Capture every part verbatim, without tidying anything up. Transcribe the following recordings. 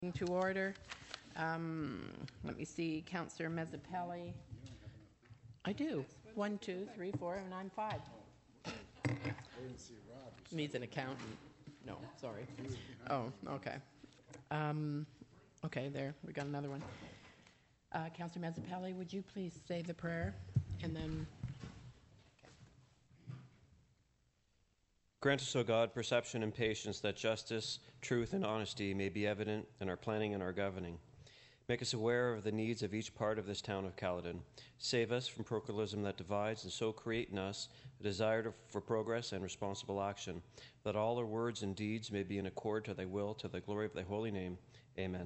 To order. Um, let me see, Councillor Mezzapelli. I do. One, two, three, four, and I'm five. Needs an accountant. No, sorry. Oh, okay. Um, okay, there. We got another one. Uh, Councillor Mezzapelli, would you please say the prayer? And then... Grant us, O God, perception and patience, that justice, truth, and honesty may be evident in our planning and our governing. Make us aware of the needs of each part of this town of Caledon. Save us from parochialism that divides, and so create in us a desire to, for progress and responsible action, that all our words and deeds may be in accord to thy will, to the glory of thy holy name. Amen.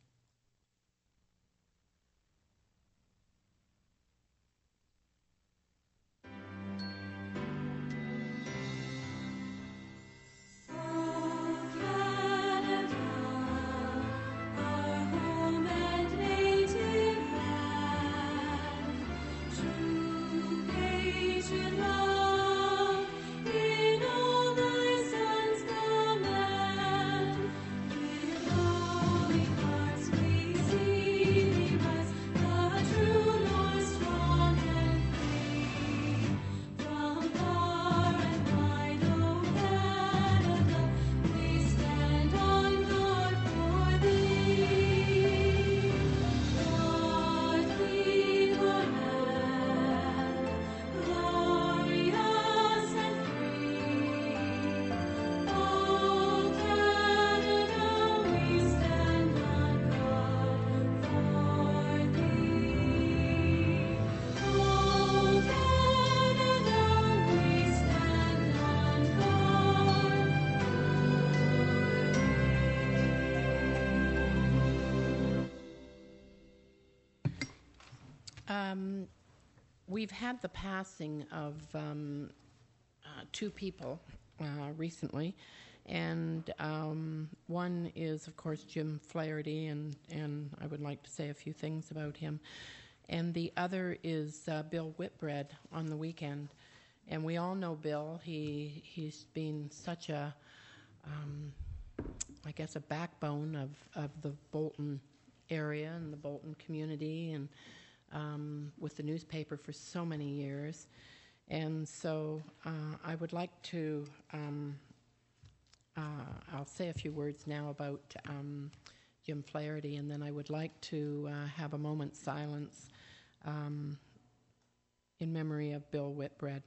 Um, we've had the passing of um, uh, two people uh, recently, and um, one is, of course, Jim Flaherty, and, and I would like to say a few things about him. And the other is uh, Bill Whitbread on the weekend. And we all know Bill. He, he's been such a, um, I guess, a backbone of, of the Bolton area and the Bolton community, and Um, with the newspaper for so many years. And so uh, I would like to, um, uh, I'll say a few words now about um, Jim Flaherty, and then I would like to uh, have a moment's silence um, in memory of Bill Whitbread.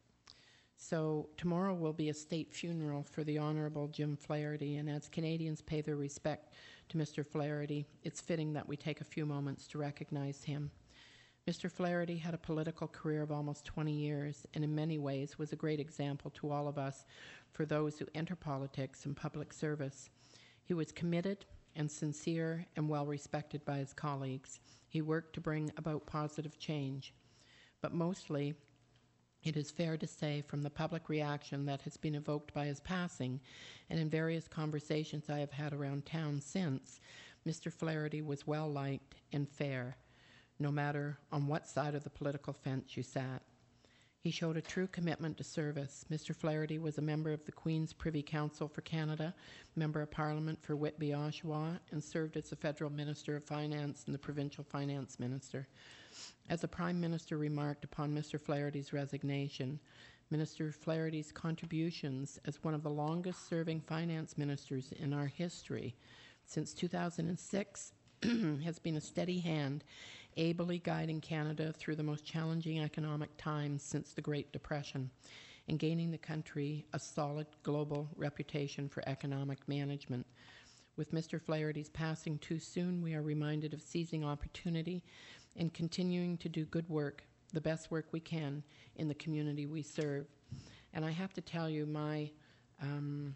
So tomorrow will be a state funeral for the Honourable Jim Flaherty, and as Canadians pay their respect to Mister Flaherty, it's fitting that we take a few moments to recognize him. Mister Flaherty had a political career of almost twenty years, and in many ways was a great example to all of us for those who enter politics and public service. He was committed and sincere and well respected by his colleagues. He worked to bring about positive change. But mostly, it is fair to say from the public reaction that has been evoked by his passing, and in various conversations I have had around town since, Mister Flaherty was well liked and fair, no matter on what side of the political fence you sat. He showed a true commitment to service. Mister Flaherty was a member of the Queen's Privy Council for Canada, Member of Parliament for Whitby-Oshawa, and served as the Federal Minister of Finance and the Provincial Finance Minister. As the Prime Minister remarked upon Mister Flaherty's resignation, Minister Flaherty's contributions as one of the longest-serving finance ministers in our history since two thousand six has been a steady hand, ably guiding Canada through the most challenging economic times since the Great Depression, and gaining the country a solid global reputation for economic management. With Mister Flaherty's passing too soon, we are reminded of seizing opportunity and continuing to do good work, the best work we can, in the community we serve. And I have to tell you, my um,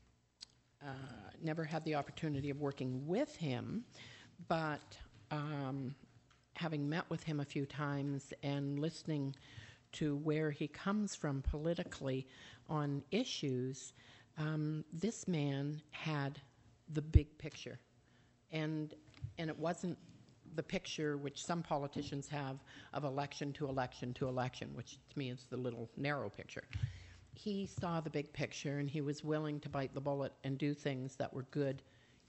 uh, never had the opportunity of working with him, but um, having met with him a few times and listening to where he comes from politically on issues, um, this man had the big picture. And, and it wasn't the picture which some politicians have of election to election to election, which to me is the little narrow picture. He saw the big picture, and he was willing to bite the bullet and do things that were good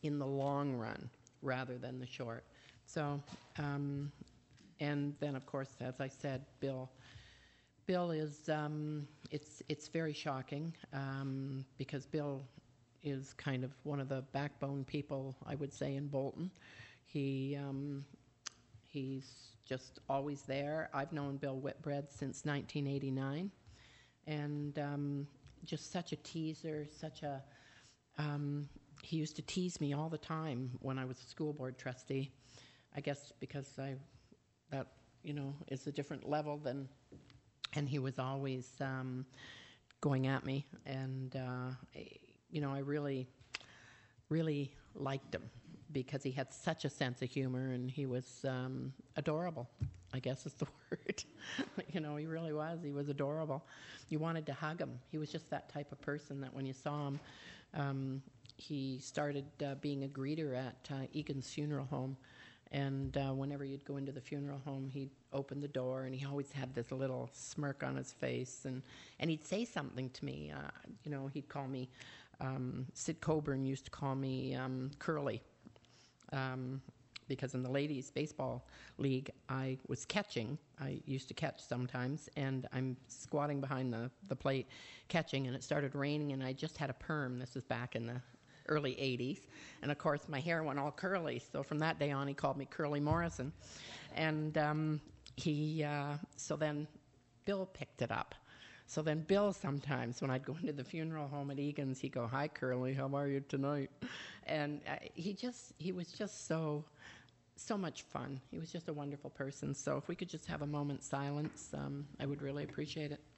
in the long run rather than the short. So, um, and then, of course, as I said, Bill. Bill is, um, it's, it's very shocking um, because Bill is kind of one of the backbone people, I would say, in Bolton. He, um, he's just always there. I've known Bill Whitbread since nineteen eighty-nine, and um, just such a teaser, such a, um, he used to tease me all the time when I was a school board trustee. I guess because I, that, you know, is a different level than, and he was always um, going at me, and uh, you know, I really, really liked him because he had such a sense of humor, and he was um, adorable, I guess is the word. You know, he really was. He was adorable. You wanted to hug him. He was just that type of person that when you saw him, um, he started uh, being a greeter at uh, Egan's funeral home. And uh, whenever you'd go into the funeral home, he'd open the door, and he always had this little smirk on his face, and, and he'd say something to me. Uh, you know, he'd call me, um, Sid Coburn used to call me um, Curly, um, because in the ladies' baseball league, I was catching. I used to catch sometimes, and I'm squatting behind the, the plate catching, and it started raining, and I just had a perm. This was back in the early eighties, and of course my hair went all curly, so from that day on he called me Curly Morrison. And um, he uh, so then Bill picked it up. So then Bill, sometimes when I'd go into the funeral home at Egan's, he'd go, "Hi Curly, how are you tonight?" And uh, he just he was just so so much fun. He was just a wonderful person. So if we could just have a moment's silence, um, I would really appreciate it.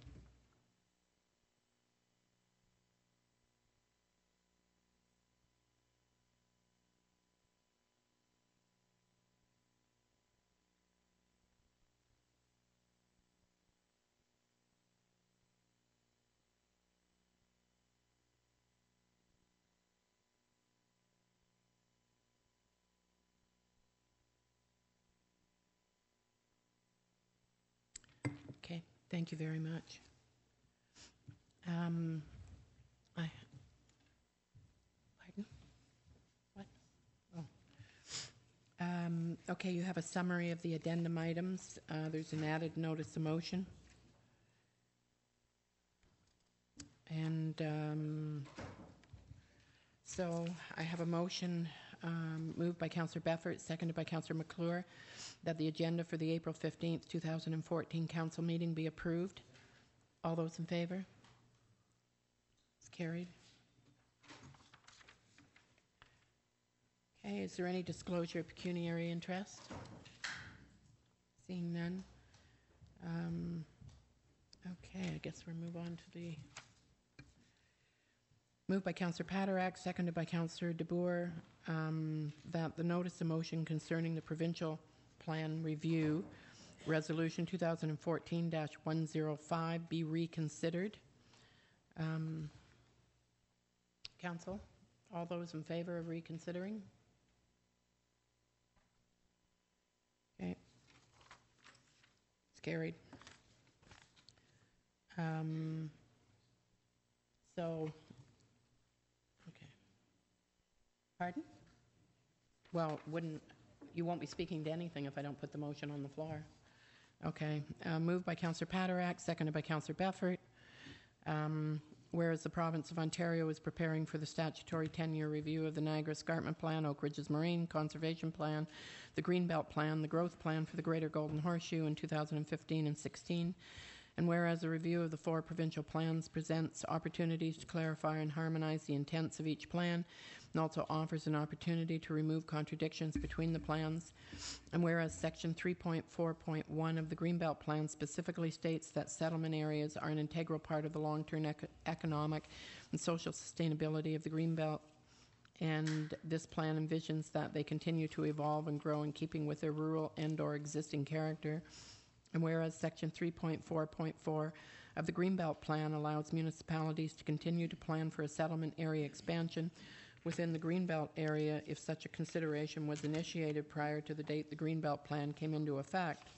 Okay, thank you very much. Um, I, pardon? What? Oh. Um, okay, you have a summary of the addendum items. Uh, there's an added notice of motion. And um, so I have a motion um, moved by Councillor Beffert, seconded by Councillor McClure, that the agenda for the April fifteenth, two thousand fourteen council meeting be approved. All those in favor? It's carried. Okay, is there any disclosure of pecuniary interest? Seeing none. Um, okay, I guess we'll move on to the... Moved by Councillor Patterack, seconded by Councillor DeBoer, um, that the notice of motion concerning the provincial plan review, resolution two thousand fourteen dash one oh five, be reconsidered. Um, Council, all those in favor of reconsidering? Okay. It's carried. Um, so... Pardon? Well, wouldn't, you won't be speaking to anything if I don't put the motion on the floor. Okay. Uh, moved by Councillor Patterack, seconded by Councillor Beffert. Um, whereas the province of Ontario is preparing for the statutory ten-year review of the Niagara Escarpment Plan, Oak Ridges Marine Conservation Plan, the Greenbelt Plan, the Growth Plan for the Greater Golden Horseshoe in two thousand fifteen and sixteen, and whereas a review of the four provincial plans presents opportunities to clarify and harmonize the intents of each plan, and also offers an opportunity to remove contradictions between the plans. And whereas Section three point four point one of the Greenbelt Plan specifically states that settlement areas are an integral part of the long-term ec- economic and social sustainability of the Greenbelt, and this plan envisions that they continue to evolve and grow in keeping with their rural and or existing character. And whereas Section three point four point four of the Greenbelt Plan allows municipalities to continue to plan for a settlement area expansion within the Greenbelt area if such a consideration was initiated prior to the date the Greenbelt Plan came into effect.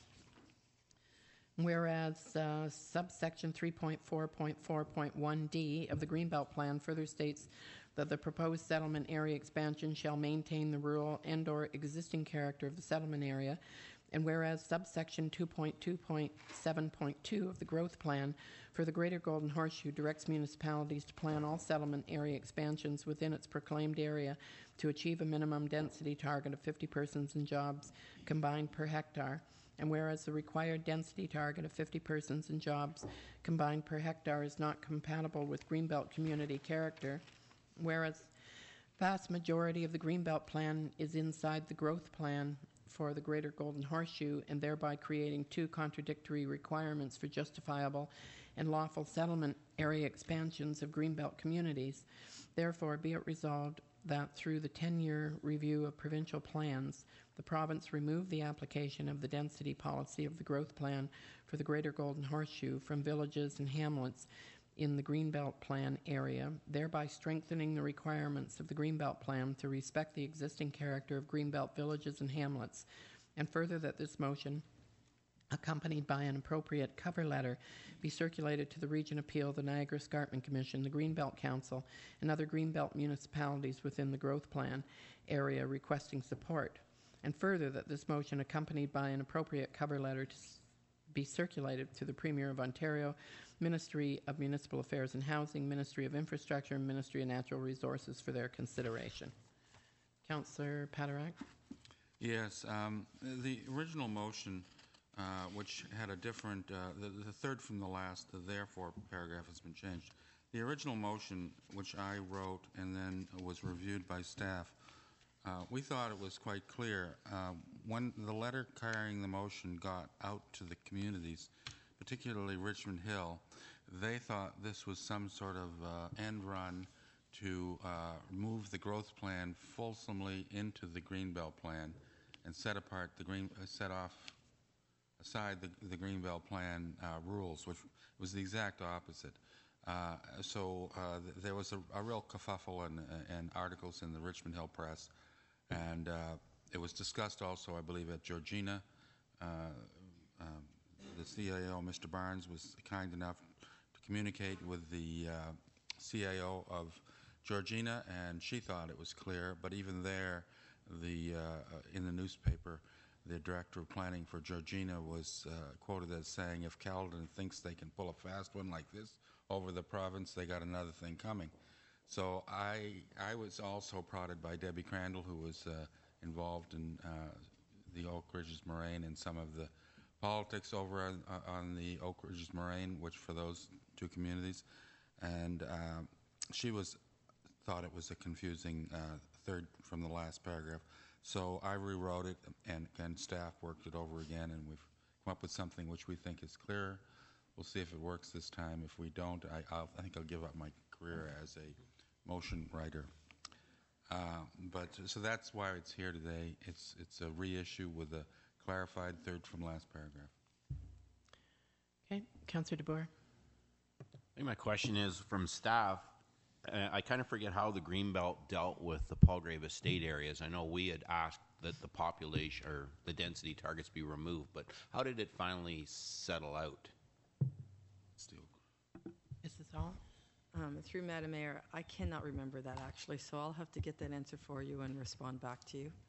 Whereas uh, subsection three point four point four point one D of the Greenbelt Plan further states that the proposed settlement area expansion shall maintain the rural and or existing character of the settlement area, and whereas subsection two point two point seven point two of the growth plan for the Greater Golden Horseshoe directs municipalities to plan all settlement area expansions within its proclaimed area to achieve a minimum density target of fifty persons and jobs combined per hectare, and whereas the required density target of fifty persons and jobs combined per hectare is not compatible with Greenbelt community character, whereas vast majority of the Greenbelt plan is inside the growth plan for the Greater Golden Horseshoe, and thereby creating two contradictory requirements for justifiable and lawful settlement area expansions of Greenbelt communities. Therefore, be it resolved that through the ten-year review of provincial plans, the province remove the application of the density policy of the growth plan for the Greater Golden Horseshoe from villages and hamlets in the Greenbelt Plan area, thereby strengthening the requirements of the Greenbelt Plan to respect the existing character of Greenbelt villages and hamlets, and further that this motion, accompanied by an appropriate cover letter, be circulated to the Region Appeal, the Niagara Escarpment Commission, the Greenbelt Council, and other Greenbelt municipalities within the Growth Plan area requesting support, and further that this motion, accompanied by an appropriate cover letter, to be circulated to the Premier of Ontario, Ministry of Municipal Affairs and Housing, Ministry of Infrastructure, and Ministry of Natural Resources for their consideration. Councillor Paterak? Yes, um, the original motion, uh, which had a different, uh, the, the third from the last, the therefore paragraph has been changed. The original motion, which I wrote and then was reviewed by staff, uh, we thought it was quite clear. Uh, when the letter carrying the motion got out to the communities, particularly Richmond Hill, they thought this was some sort of uh, end run to uh, move the growth plan fulsomely into the Greenbelt plan and set apart the green, uh, set off aside the, the Greenbelt plan uh, rules, which was the exact opposite. Uh, so uh, th there was a, a real kerfuffle and, and articles in the Richmond Hill press, and uh, it was discussed also, I believe, at Georgina. Uh, um, the C A O, Mister Barnes, was kind enough to communicate with the uh, C A O of Georgina, and she thought it was clear. But even there, the uh, in the newspaper, the director of planning for Georgina was uh, quoted as saying, "If Caledon thinks they can pull a fast one like this over the province, they got another thing coming." So I I was also prodded by Debbie Crandall, who was uh, involved in uh, the Oak Ridges Moraine and some of the politics over on, on the Oak Ridges Moraine, which for those two communities, and uh, she was thought it was a confusing uh, third from the last paragraph. So I rewrote it, and, and staff worked it over again, and we've come up with something which we think is clearer. We'll see if it works this time. If we don't, I, I'll, I think I'll give up my career as a motion writer. Uh, but so that's why it's here today. It's it's a reissue with a clarified third from last paragraph. Okay, Councillor DeBoer. I think my question is from staff. Uh, I kind of forget how the Greenbelt dealt with the Palgrave Estate areas. I know we had asked that the population or the density targets be removed, but how did it finally settle out? Still. Is this all? Um, through Madam Mayor, I cannot remember that actually, so I'll have to get that answer for you and respond back to you.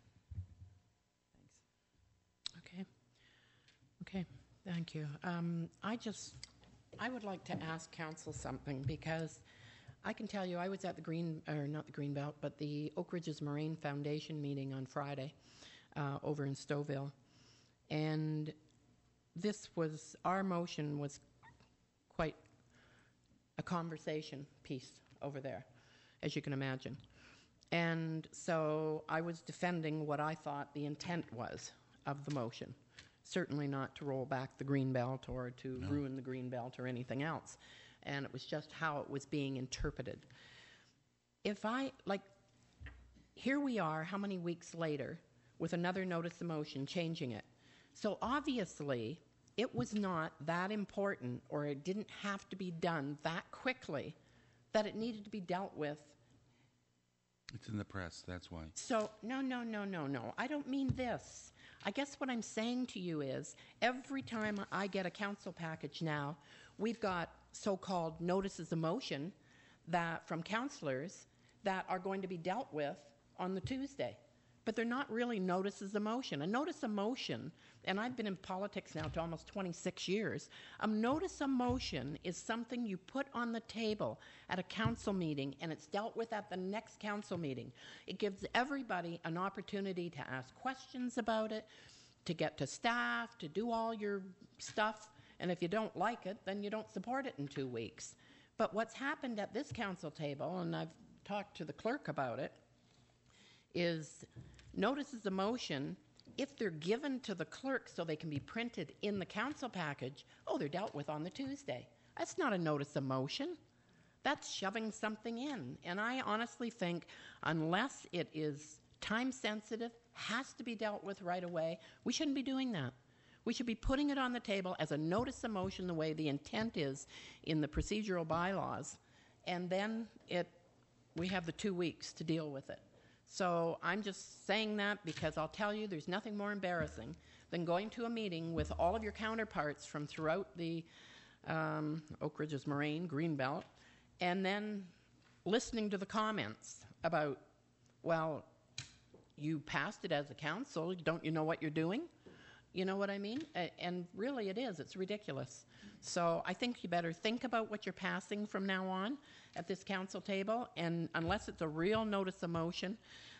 Okay. Okay, thank you. Um, I just, I would like to ask council something, because I can tell you I was at the Green, or not the Greenbelt, but the Oak Ridges Moraine Foundation meeting on Friday uh, over in Stouffville. And this was, our motion was quite a conversation piece over there, as you can imagine. And so I was defending what I thought the intent was of the motion. Certainly not to roll back the Greenbelt or to no. ruin the Greenbelt or anything else. And it was just how it was being interpreted. If I, like, here we are, how many weeks later, with another notice of motion changing it. So obviously, it was not that important, or it didn't have to be done that quickly, that it needed to be dealt with. It's in the press, that's why. So, no, no, no, no, no. I don't mean this. I guess what I'm saying to you is, every time I get a council package now, we've got so-called notices of motion that from councillors that are going to be dealt with on the Tuesday. But they're not really notices of motion. A notice of motion, and I've been in politics now to almost twenty-six years, a notice of motion is something you put on the table at a council meeting, and it's dealt with at the next council meeting. It gives everybody an opportunity to ask questions about it, to get to staff, to do all your stuff, and if you don't like it, then you don't support it in two weeks. But what's happened at this council table, and I've talked to the clerk about it, is notices of motion, if they're given to the clerk so they can be printed in the council package, oh, they're dealt with on the Tuesday. That's not a notice of motion. That's shoving something in. And I honestly think unless it is time sensitive, has to be dealt with right away, we shouldn't be doing that. We should be putting it on the table as a notice of motion the way the intent is in the procedural bylaws, and then it we have the two weeks to deal with it. So I'm just saying that because I'll tell you there's nothing more embarrassing than going to a meeting with all of your counterparts from throughout the um, Oak Ridges Moraine, Greenbelt, and then listening to the comments about, well, you passed it as a council, don't you know what you're doing? You know what I mean? A- and really it is, it's ridiculous. So I think you better think about what you're passing from now on at this council table, and unless it's a real notice of motion,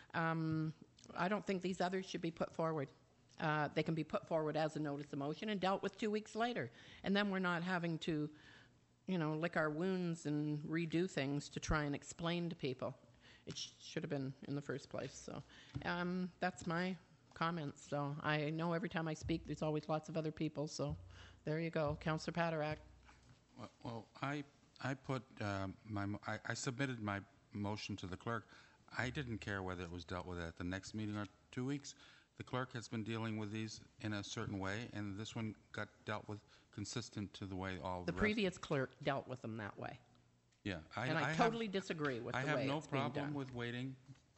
um, I don't think these others should be put forward. Uh, they can be put forward as a notice of motion and dealt with two weeks later, and then we're not having to, you know, lick our wounds and redo things to try and explain to people. It sh- should have been in the first place. So um, that's my comments. So I know every time I speak, there's always lots of other people. So there you go, Councillor Paderak. Well, well I I put um, my mo- I, I submitted my motion to the clerk. I didn't care whether it was dealt with at the next meeting or two weeks. The clerk has been dealing with these in a certain way, and this one got dealt with consistent to the way all The the, previous clerk dealt with them that way. Yeah, I, And I, have- totally disagree with I the have way no it's being problem done. with waiting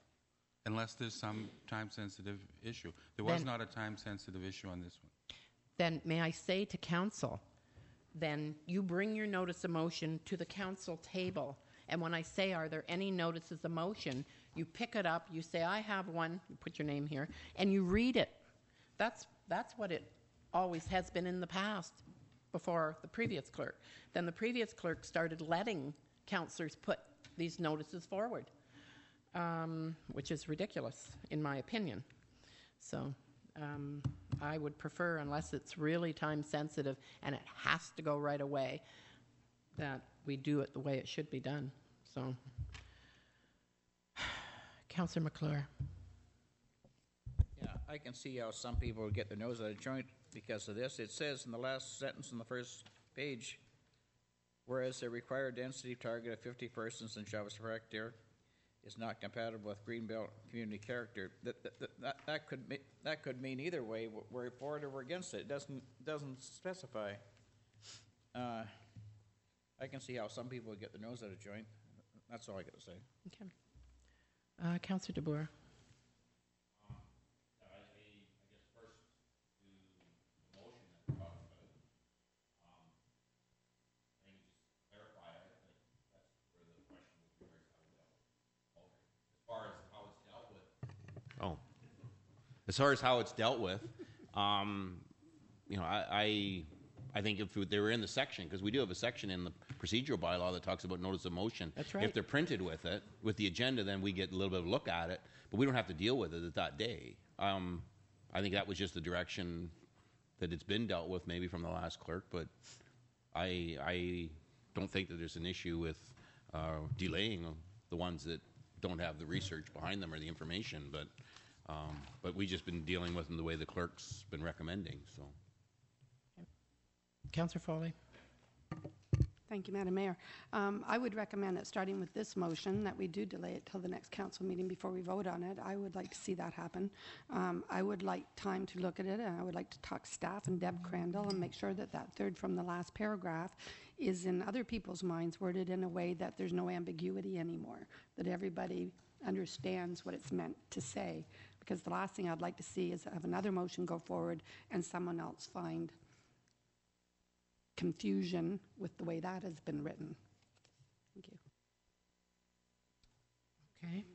unless there's some time-sensitive issue. There was Then- not a time-sensitive issue on this one. Then may I say to council, then you bring your notice of motion to the council table. And when I say, are there any notices of motion, you pick it up, you say, I have one, you put your name here, and you read it. That's, that's what it always has been in the past before the previous clerk. Then the previous clerk started letting councillors put these notices forward, um, which is ridiculous, in my opinion. So um, I would prefer, unless it's really time sensitive and it has to go right away, that we do it the way it should be done. So, Councillor McClure. Yeah, I can see how some people would get their nose out of joint because of this. It says in the last sentence on the first page, whereas the required density target of fifty persons in Chavez per hectare is not compatible with Greenbelt community character. That that, that, that could me, that could mean either way. We're for it or we're against it. It doesn't doesn't specify. Uh, I can see how some people would get their nose out of joint. That's all I got to say. Okay. Uh, Councillor DeBoer. Oh, as far as how it's dealt with, um, you know, I, I, I think if they were in the section, because we do have a section in the procedural bylaw that talks about notice of motion. That's right. If they're printed with it, with the agenda, then we get a little bit of a look at it, but we don't have to deal with it at that day. Um, I think that was just the direction that it's been dealt with, maybe from the last clerk, but I, I don't think that there's an issue with uh, delaying the ones that don't have the research behind them or the information, but um, but we've just been dealing with them the way the clerk's been recommending. So, Councillor Foley. Thank you, Madam Mayor. Um, I would recommend that starting with this motion, that we do delay it till the next council meeting before we vote on it. I would like to see that happen. Um, I would like time to look at it, and I would like to talk staff and Deb Crandall and make sure that that third from the last paragraph is in other people's minds worded in a way that there's no ambiguity anymore, that everybody understands what it's meant to say. Because the last thing I'd like to see is have another motion go forward and someone else find confusion with the way that has been written. Thank you. Okay.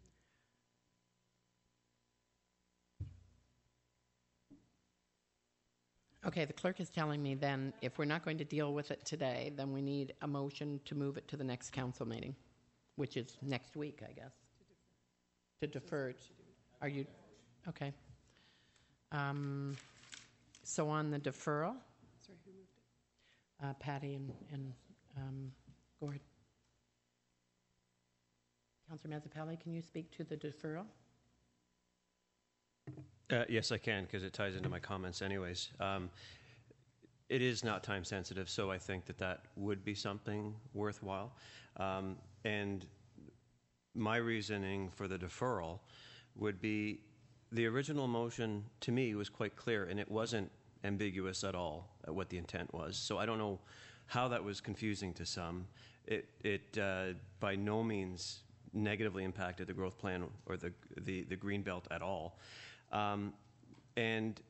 Okay, the clerk is telling me then if we're not going to deal with it today, then we need a motion to move it to the next council meeting, which is next week, I guess. To defer it. Are you, okay. Um, so on the deferral, Sorry, who moved it? uh, Patty and, and um, Gord. Councillor Mazzapelli, can you speak to the deferral? Uh, yes, I can, because it ties into my comments anyways. Um, it is not time sensitive, so I think that that would be something worthwhile. Um, and my reasoning for the deferral would be the original motion to me was quite clear, and it wasn't ambiguous at all at what the intent was. So I don't know how that was confusing to some. It, it uh, by no means negatively impacted the growth plan or the, the, the green belt at all. Um, and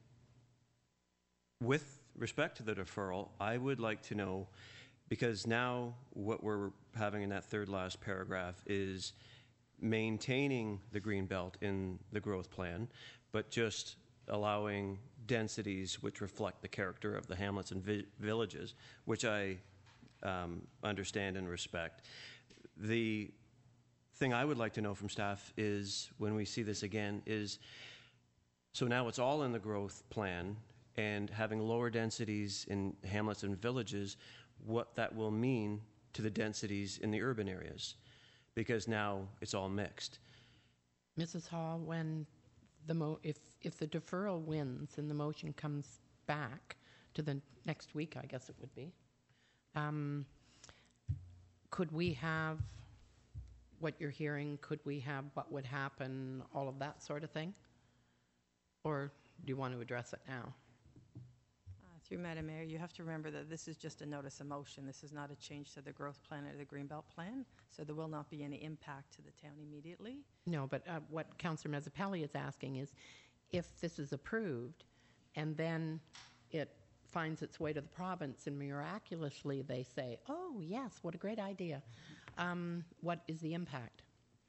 with respect to the deferral, I would like to know, because now what we're having in that third last paragraph is maintaining the green belt in the growth plan, but just allowing densities which reflect the character of the hamlets and vi- villages, which I um, understand and respect. The thing I would like to know from staff is, when we see this again, is so now it's all in the growth plan, and having lower densities in hamlets and villages, what that will mean to the densities in the urban areas, because now it's all mixed. Missus Hall, when the mo- if if the deferral wins and the motion comes back to the next week, I guess it would be, um, could we have what you're hearing? Could we have what would happen, all of that sort of thing? Or do you want to address it now? Uh, through Madam Mayor, you have to remember that this is just a notice of motion. This is not a change to the growth plan or the Greenbelt plan, so there will not be any impact to the town immediately. No, but uh, what Councillor Mazzapelli is asking is, if this is approved and then it finds its way to the province and miraculously they say, oh, yes, what a great idea, um, what is the impact?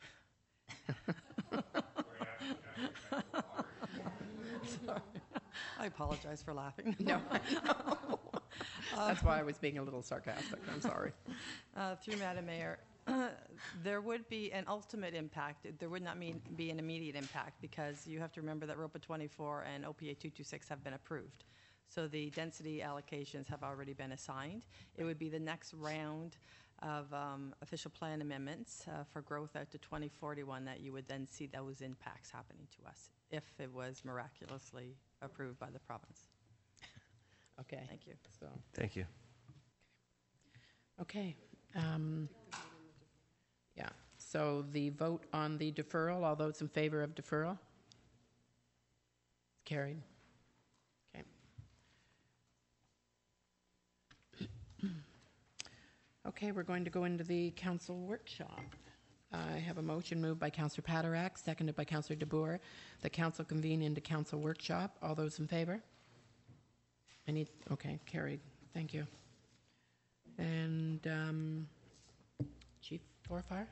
Sorry. I apologize for laughing. No, that's why I was being a little sarcastic. I'm sorry. Uh, through Madam Mayor, there would be an ultimate impact. There would not mean, be an immediate impact, because you have to remember that ROPA twenty-four and O P A two twenty-six have been approved. So the density allocations have already been assigned. It would be the next round of um, official plan amendments uh, for growth out to twenty forty-one that you would then see those impacts happening to us if it was miraculously approved by the province. Okay. Thank you. So, Thank you. okay. Um, yeah. So the vote on the deferral, all those in favor of deferral? Carried. Okay. Okay, we're going to go into the council workshop. I have a motion moved by Councillor Patterack, seconded by Councillor DeBoer. The council convene into council workshop. All those in favor? I need, okay, carried. Thank you. And um, Chief Forfar?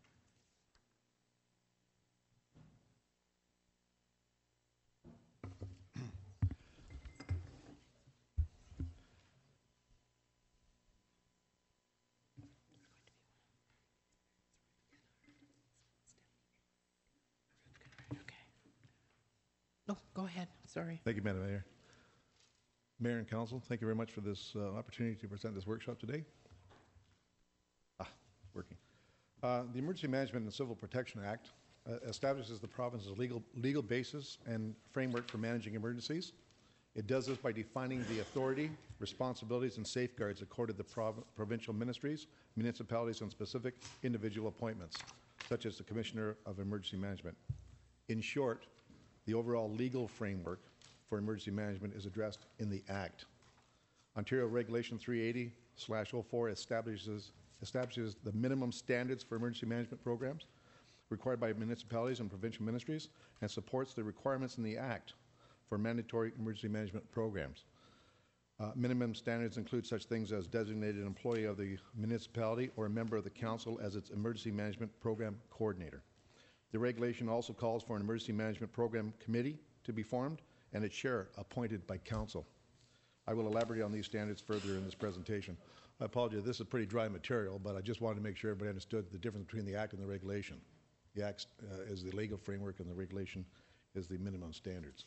No, go ahead. Sorry. Thank you, Madam Mayor. Mayor and Council, thank you very much for this uh, opportunity to present this workshop today. Ah, working. Uh, the Emergency Management and Civil Protection Act uh, establishes the province's legal, legal basis and framework for managing emergencies. It does this by defining the authority, responsibilities, and safeguards accorded to prov- provincial ministries, municipalities, and specific individual appointments, such as the Commissioner of Emergency Management. In short, the overall legal framework for emergency management is addressed in the Act. Ontario Regulation three eighty slash oh four establishes, establishes the minimum standards for emergency management programs required by municipalities and provincial ministries, and supports the requirements in the Act for mandatory emergency management programs. Uh, minimum standards include such things as designated employee of the municipality or a member of the council as its emergency management program coordinator. The regulation also calls for an emergency management program committee to be formed and a chair appointed by council. I will elaborate on these standards further in this presentation. I apologize, this is pretty dry material, but I just wanted to make sure everybody understood the difference between the Act and the regulation. The Act uh, is the legal framework and the regulation is the minimum standards.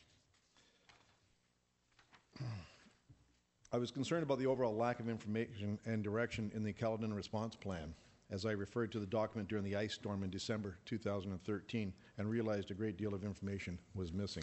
I was concerned about the overall lack of information and direction in the Caledon Response Plan as I referred to the document during the ice storm in December two thousand thirteen and realized a great deal of information was missing.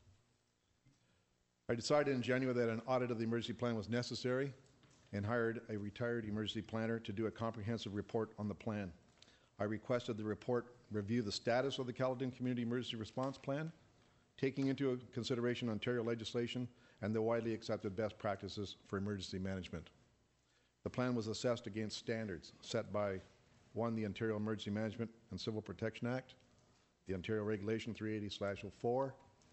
I decided in January that an audit of the emergency plan was necessary and hired a retired emergency planner to do a comprehensive report on the plan. I requested the report review the status of the Caledon Community Emergency Response Plan, taking into consideration Ontario legislation and the widely accepted best practices for emergency management. The plan was assessed against standards set by, one, the Ontario Emergency Management and Civil Protection Act, the Ontario Regulation three eighty slash oh four,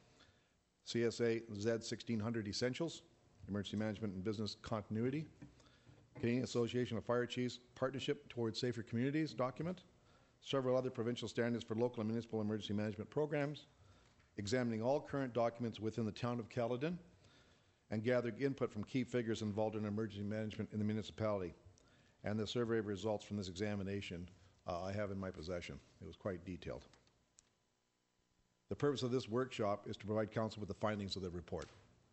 C S A Z sixteen hundred Essentials, Emergency Management and Business Continuity, Canadian Association of Fire Chiefs Partnership Towards Safer Communities document, several other provincial standards for local and municipal emergency management programs, examining all current documents within the town of Caledon, and gathered input from key figures involved in emergency management in the municipality. And the survey results from this examination uh, I have in my possession. It was quite detailed. The purpose of this workshop is to provide council with the findings of the report.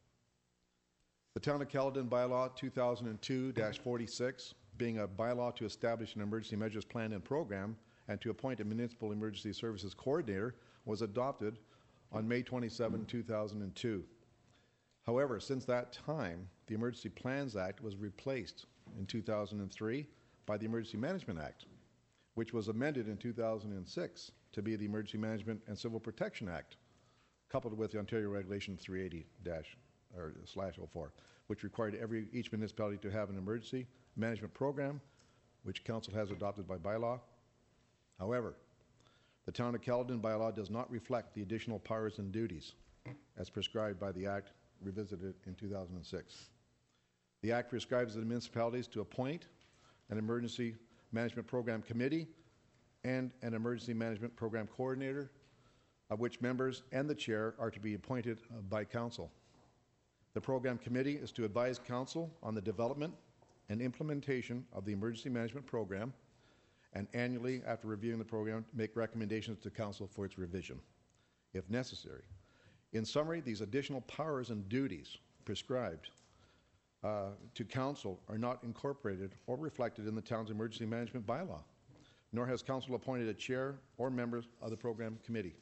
The Town of Caledon Bylaw two thousand two dash forty-six, being a bylaw to establish an emergency measures plan and program and to appoint a municipal emergency services coordinator, was adopted on May twenty-seventh, two thousand two. However, since that time, the Emergency Plans Act was replaced in two thousand three by the Emergency Management Act, which was amended in two thousand six to be the Emergency Management and Civil Protection Act, coupled with the Ontario Regulation three eighty dash or slash oh four, which required every each municipality to have an emergency management program, which council has adopted by bylaw. However, the Town of Caledon bylaw does not reflect the additional powers and duties as prescribed by the Act revisited in two thousand six. The Act prescribes the municipalities to appoint an emergency management program committee and an emergency management program coordinator, of which members and the chair are to be appointed by council. The program committee is to advise council on the development and implementation of the emergency management program, and annually, after reviewing the program, make recommendations to council for its revision, if necessary. In summary, these additional powers and duties prescribed uh, to council are not incorporated or reflected in the town's emergency management bylaw, nor has council appointed a chair or members of the program committee.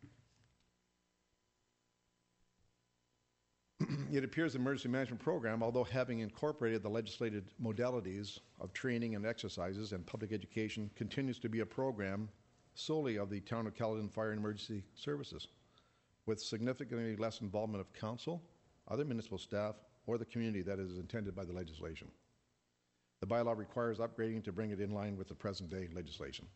It appears the emergency management program, although having incorporated the legislated modalities of training and exercises and public education, continues to be a program solely of the Town of Caledon Fire and Emergency Services, with significantly less involvement of council, other municipal staff, or the community that is intended by the legislation. The bylaw requires upgrading to bring it in line with the present day legislation.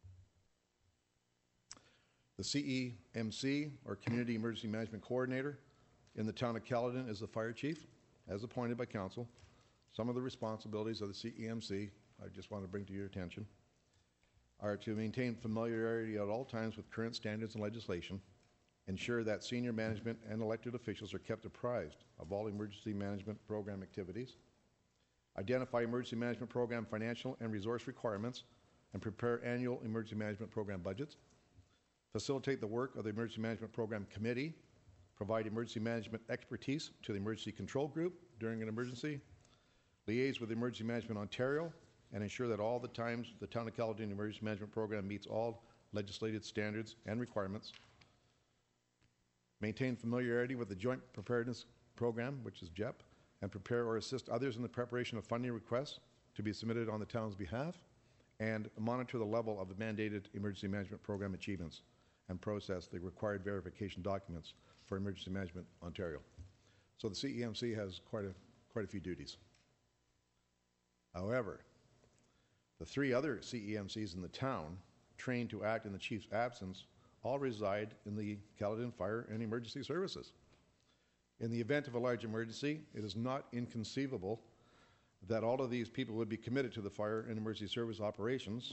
The C E M C, or Community Emergency Management Coordinator, in the Town of Caledon is the fire chief, as appointed by council. Some of the responsibilities of the C E M C, I just want to bring to your attention, are to maintain familiarity at all times with current standards and legislation, ensure that senior management and elected officials are kept apprised of all emergency management program activities, identify emergency management program financial and resource requirements, and prepare annual emergency management program budgets, facilitate the work of the Emergency Management Program Committee, provide emergency management expertise to the Emergency Control Group during an emergency, liaise with Emergency Management Ontario, and ensure that all the times the Town of Caledon Emergency Management Program meets all legislated standards and requirements, maintain familiarity with the Joint Preparedness Program, which is J E P, and prepare or assist others in the preparation of funding requests to be submitted on the town's behalf, and monitor the level of the mandated emergency management program achievements and process the required verification documents for Emergency Management Ontario. So the C E M C has quite a, quite a few duties. However, the three other C E M Cs in the town, trained to act in the chief's absence, all reside in the Caledon Fire and Emergency Services. In the event of a large emergency, it is not inconceivable that all of these people would be committed to the fire and emergency service operations,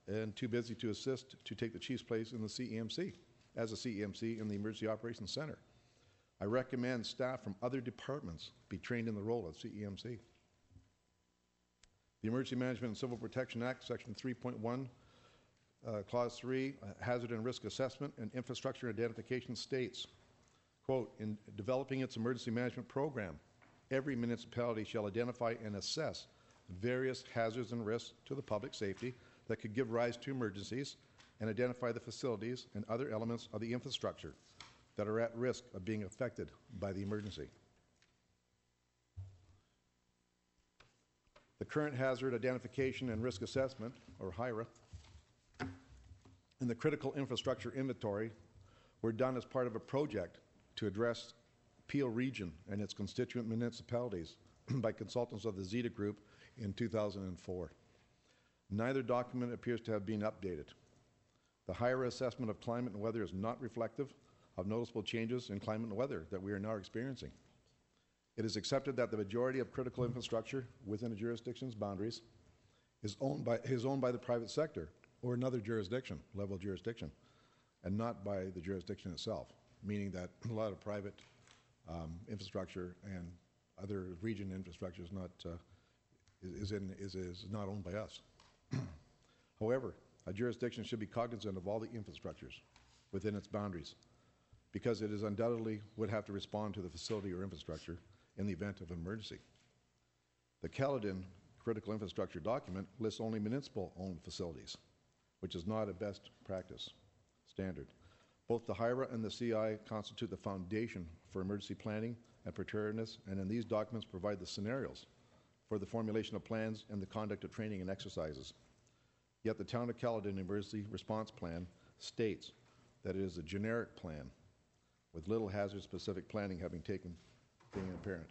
and too busy to assist to take the chief's place in the C E M C, as a C E M C in the Emergency Operations Center. I recommend staff from other departments be trained in the role of C E M C. The Emergency Management and Civil Protection Act, Section three point one, uh, Clause three, uh, Hazard and Risk Assessment and Infrastructure Identification states, quote, in developing its emergency management program, every municipality shall identify and assess various hazards and risks to the public safety that could give rise to emergencies and identify the facilities and other elements of the infrastructure that are at risk of being affected by the emergency. The current Hazard Identification and Risk Assessment, or HIRA, and the Critical Infrastructure Inventory were done as part of a project to address Peel Region and its constituent municipalities by consultants of the Zeta Group in two thousand four. Neither document appears to have been updated. The HIRA assessment of climate and weather is not reflective of noticeable changes in climate and weather that we are now experiencing. It is accepted that the majority of critical infrastructure within a jurisdiction's boundaries is owned by, is owned by the private sector or another jurisdiction, level jurisdiction, and not by the jurisdiction itself, meaning that a lot of private um, infrastructure and other region infrastructure is not, uh, is, in, is, is not owned by us. However, a jurisdiction should be cognizant of all the infrastructures within its boundaries, because it is undoubtedly would have to respond to the facility or infrastructure in the event of an emergency. The Caledon Critical Infrastructure document lists only municipal-owned facilities, which is not a best practice standard. Both the HIRA and the C I constitute the foundation for emergency planning and preparedness, and in these documents provide the scenarios for the formulation of plans and the conduct of training and exercises. Yet the Town of Caledon Emergency Response Plan states that it is a generic plan with little hazard-specific planning having taken being apparent.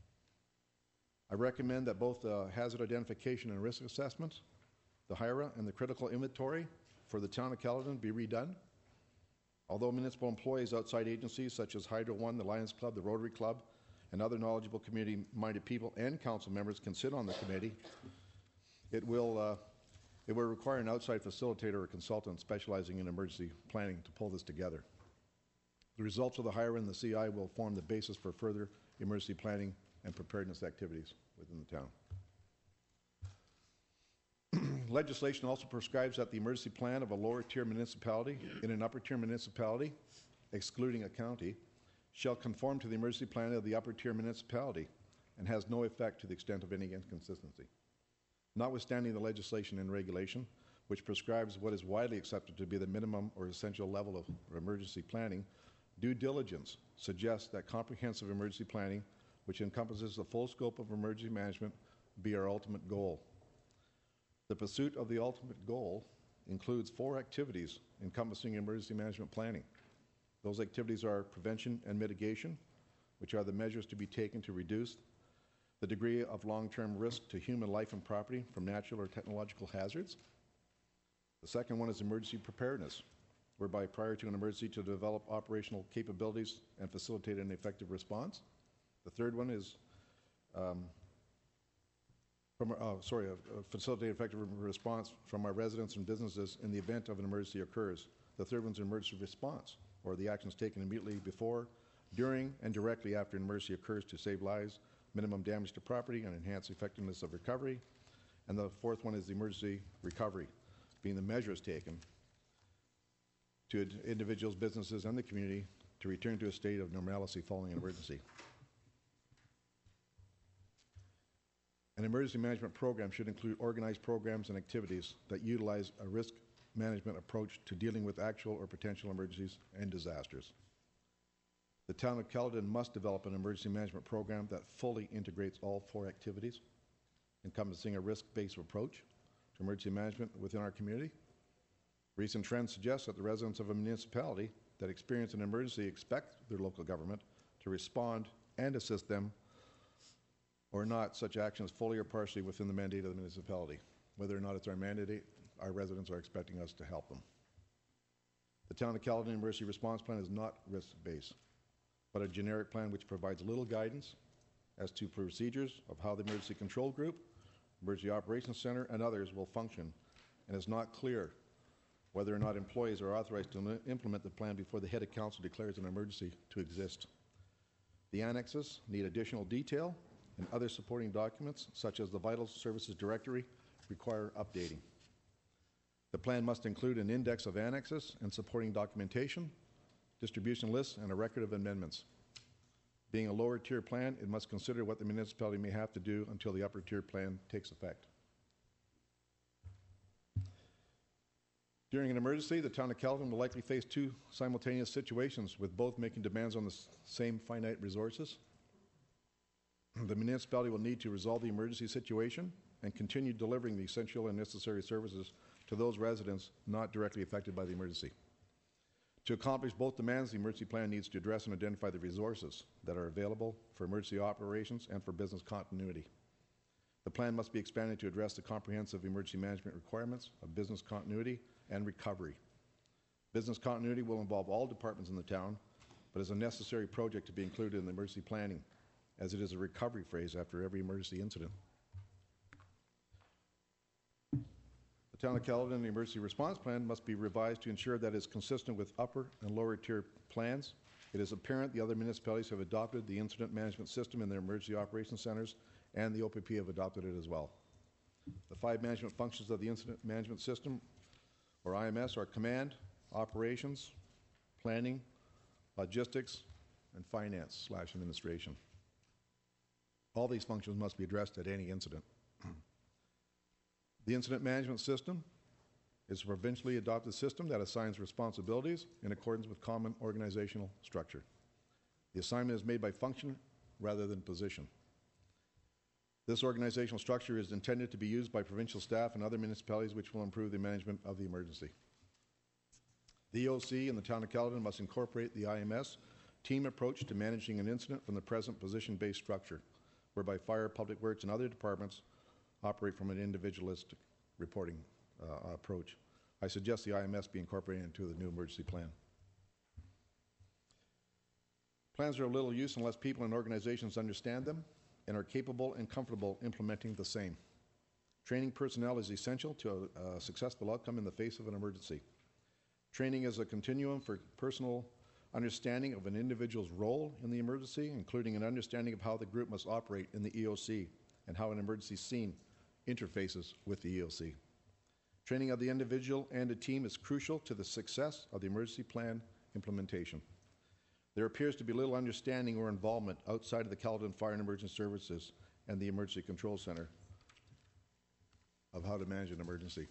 I recommend that both the Hazard Identification and Risk Assessment, the HIRA, and the Critical Inventory for the Town of Caledon be redone. Although municipal employees outside agencies such as Hydro One, the Lions Club, the Rotary Club, and other knowledgeable community-minded people and council members can sit on the committee, it will, uh, it will require an outside facilitator or consultant specializing in emergency planning to pull this together. The results of the HIRA and the C I will form the basis for further emergency planning and preparedness activities within the town. Legislation also prescribes that the emergency plan of a lower tier municipality in an upper tier municipality, excluding a county, shall conform to the emergency plan of the upper tier municipality and has no effect to the extent of any inconsistency. Notwithstanding the legislation and regulation, which prescribes what is widely accepted to be the minimum or essential level of emergency planning, due diligence suggests that comprehensive emergency planning, which encompasses the full scope of emergency management, be our ultimate goal. The pursuit of the ultimate goal includes four activities encompassing emergency management planning. Those activities are prevention and mitigation, which are the measures to be taken to reduce the degree of long-term risk to human life and property from natural or technological hazards. The second one is emergency preparedness, whereby prior to an emergency to develop operational capabilities and facilitate an effective response. The third one is um, from, uh, sorry, uh, facilitate effective response from our residents and businesses in the event of an emergency occurs. The third one's emergency response, or the actions taken immediately before, during, and directly after an emergency occurs to save lives, minimum damage to property, and enhance effectiveness of recovery. And the fourth one is the emergency recovery, being the measures taken to ad- individuals, businesses, and the community to return to a state of normalcy following an emergency. An emergency management program should include organized programs and activities that utilize a risk management approach to dealing with actual or potential emergencies and disasters. The Town of Caledon must develop an emergency management program that fully integrates all four activities, encompassing a risk-based approach to emergency management within our community. Recent trends suggest that the residents of a municipality that experience an emergency expect their local government to respond and assist them, or not, such actions fully or partially within the mandate of the municipality. Whether or not it's our mandate, our residents are expecting us to help them. The Town of Caledon Emergency Response Plan is not risk-based, but a generic plan which provides little guidance as to procedures of how the Emergency Control Group, Emergency Operations Center, and others will function and is not clear whether or not employees are authorized to implement the plan before the head of council declares an emergency to exist. The annexes need additional detail, and other supporting documents, such as the Vital Services Directory, require updating. The plan must include an index of annexes and supporting documentation, distribution lists, and a record of amendments. Being a lower tier plan, it must consider what the municipality may have to do until the upper tier plan takes effect. During an emergency, the town of Caledon will likely face two simultaneous situations, with both making demands on the same finite resources. The municipality will need to resolve the emergency situation and continue delivering the essential and necessary services to those residents not directly affected by the emergency. To accomplish both demands, the emergency plan needs to address and identify the resources that are available for emergency operations and for business continuity. The plan must be expanded to address the comprehensive emergency management requirements of business continuity and recovery. Business continuity will involve all departments in the town, but is a necessary project to be included in the emergency planning, as it is a recovery phase after every emergency incident. The Town of Caledon Emergency Response Plan must be revised to ensure that it is consistent with upper and lower tier plans. It is apparent the other municipalities have adopted the incident management system in their emergency operations centers, and the O P P have adopted it as well. The five management functions of the incident management system, or I M S, are command, operations, planning, logistics, and finance slash administration. All these functions must be addressed at any incident. The incident management system is a provincially adopted system that assigns responsibilities in accordance with common organizational structure. The assignment is made by function rather than position. This organizational structure is intended to be used by provincial staff and other municipalities, which will improve the management of the emergency. The E O C in the Town of Caledon must incorporate the I M S team approach to managing an incident from the present position-based structure, whereby fire, public works, and other departments operate from an individualistic reporting uh, approach. I suggest the I M S be incorporated into the new emergency plan. Plans are of little use unless people and organizations understand them and are capable and comfortable implementing the same. Training personnel is essential to a, a successful outcome in the face of an emergency. Training is a continuum for personal understanding of an individual's role in the emergency, including an understanding of how the group must operate in the E O C and how an emergency scene interfaces with the E O C. Training of the individual and a team is crucial to the success of the emergency plan implementation. There appears to be little understanding or involvement outside of the Caledon Fire and Emergency Services and the Emergency Control Center of how to manage an emergency.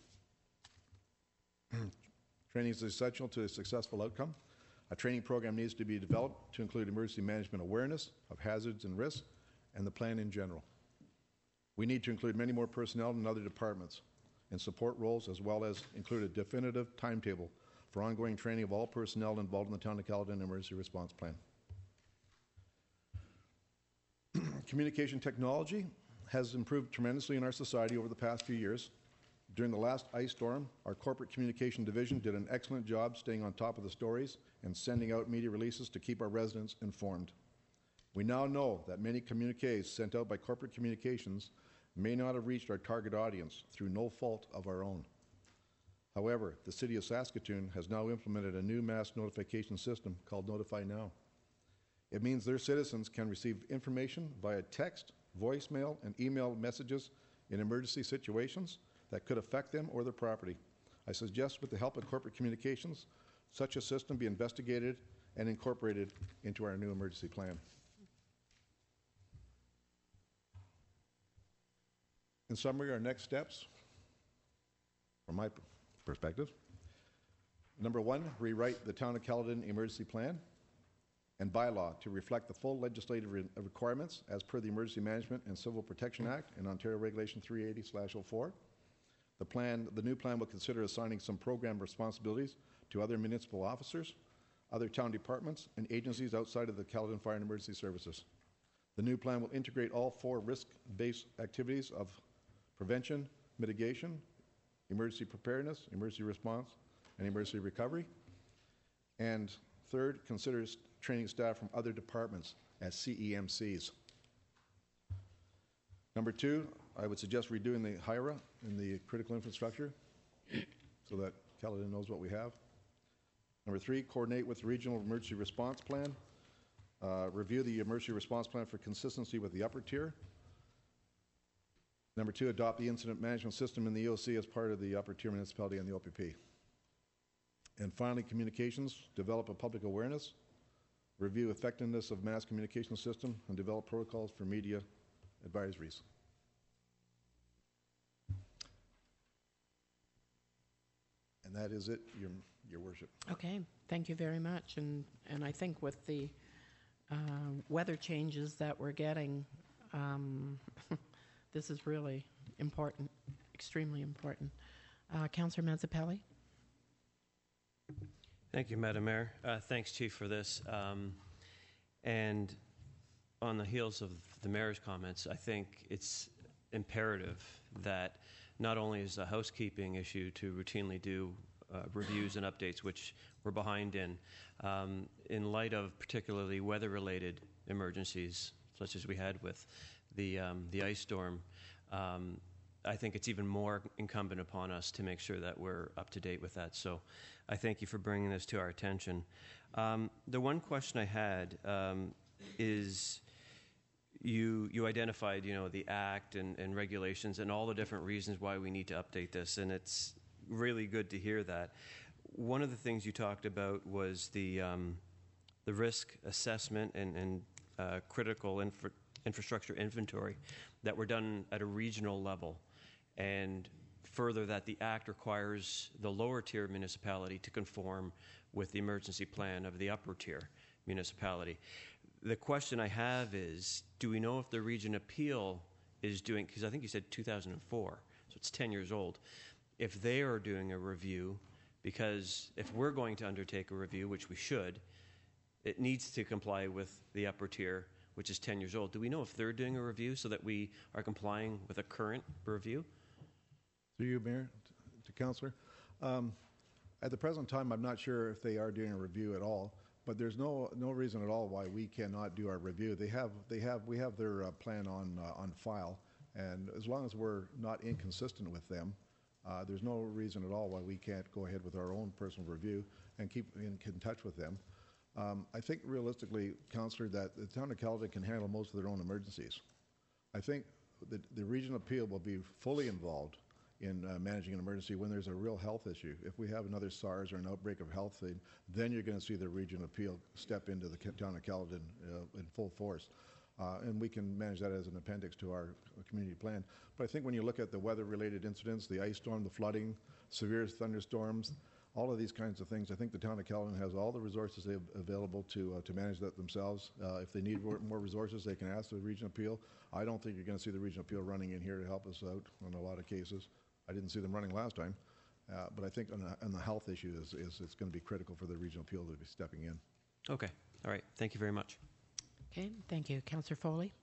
Training is essential to a successful outcome. A training program needs to be developed to include emergency management awareness of hazards and risks and the plan in general. We need to include many more personnel in other departments and support roles, as well as include a definitive timetable for ongoing training of all personnel involved in the Town of Caledon Emergency Response Plan. Communication technology has improved tremendously in our society over the past few years. During the last ice storm, our corporate communication division did an excellent job staying on top of the stories and sending out media releases to keep our residents informed. We now know that many communiques sent out by corporate communications may not have reached our target audience through no fault of our own. However, the City of Saskatoon has now implemented a new mass notification system called Notify Now. It means their citizens can receive information via text, voicemail, and email messages in emergency situations that could affect them or their property. I suggest, with the help of corporate communications, such a system be investigated and incorporated into our new emergency plan. In summary, our next steps, from my perspective: number one, rewrite the Town of Caledon Emergency Plan and bylaw to reflect the full legislative re- requirements as per the Emergency Management and Civil Protection Act and Ontario Regulation three eighty slash oh four. The plan, the new plan will consider assigning some program responsibilities to other municipal officers, other town departments, and agencies outside of the Caledon Fire and Emergency Services. The new plan will integrate all four risk-based activities of prevention, mitigation, emergency preparedness, emergency response, and emergency recovery. And third, considers training staff from other departments as C E M Cs. Number two, I would suggest redoing the H I R A in the critical infrastructure so that Caledon knows what we have. Number three, coordinate with the Regional Emergency Response Plan. Uh, review the emergency response plan for consistency with the upper tier. Number two, adopt the incident management system in the E O C as part of the upper tier municipality and the O P P. And finally, communications, develop a public awareness, review effectiveness of mass communication system, and develop protocols for media advisories. And that is it, Your, Your Worship. Okay, thank you very much. And, and I think with the uh, weather changes that we're getting, um, this is really important, extremely important. Uh, Councillor Mazzapelli? Thank you, Madam Mayor. Uh, thanks, Chief, for this. Um, and on the heels of the Mayor's comments, I think it's imperative that not only is a housekeeping issue to routinely do uh, reviews and updates, which we're behind in, um, in light of particularly weather-related emergencies, such as we had with the, um, the ice storm, um, I think it's even more incumbent upon us to make sure that we're up to date with that. So I thank you for bringing this to our attention. Um, the one question I had um, is you you identified, you know, the Act and, and regulations and all the different reasons why we need to update this, and it's really good to hear that. One of the things you talked about was the um, the risk assessment and, and uh, critical infra infrastructure inventory that were done at a regional level, and further that the Act requires the lower tier municipality to conform with the emergency plan of the upper tier municipality. The question I have is, do we know if the region appeal is doing, because I think you said two thousand four, so it's ten years old, if they are doing a review, because if we're going to undertake a review, which we should, it needs to comply with the upper tier, which is ten years old. Do we know if they're doing a review so that we are complying with a current review? Through you, Mayor, to Councillor. Um, at the present time, I'm not sure if they are doing a review at all, but there's no no reason at all why we cannot do our review. They have they have we have their uh, plan on uh, on file, and as long as we're not inconsistent with them, uh, there's no reason at all why we can't go ahead with our own personal review and keep in, in touch with them. Um, I think realistically, Councillor, that the town of Caledon can handle most of their own emergencies. I think the, the regional appeal will be fully involved in uh, managing an emergency when there's a real health issue. If we have another SARS or an outbreak of health thing, then you're going to see the regional appeal step into the town of Caledon uh, in full force. Uh, and we can manage that as an appendix to our community plan. But I think when you look at the weather-related incidents, the ice storm, the flooding, severe thunderstorms, all of these kinds of things, I think the town of Caledon has all the resources they have available to uh, to manage that themselves. Uh, if they need more, more resources, they can ask the regional appeal. I don't think you're going to see the regional appeal running in here to help us out on a lot of cases. I didn't see them running last time, uh, but I think on the, on the health issue is, is it's going to be critical for the regional appeal to be stepping in. Okay. All right. Thank you very much. Okay, thank you. Councillor Foley?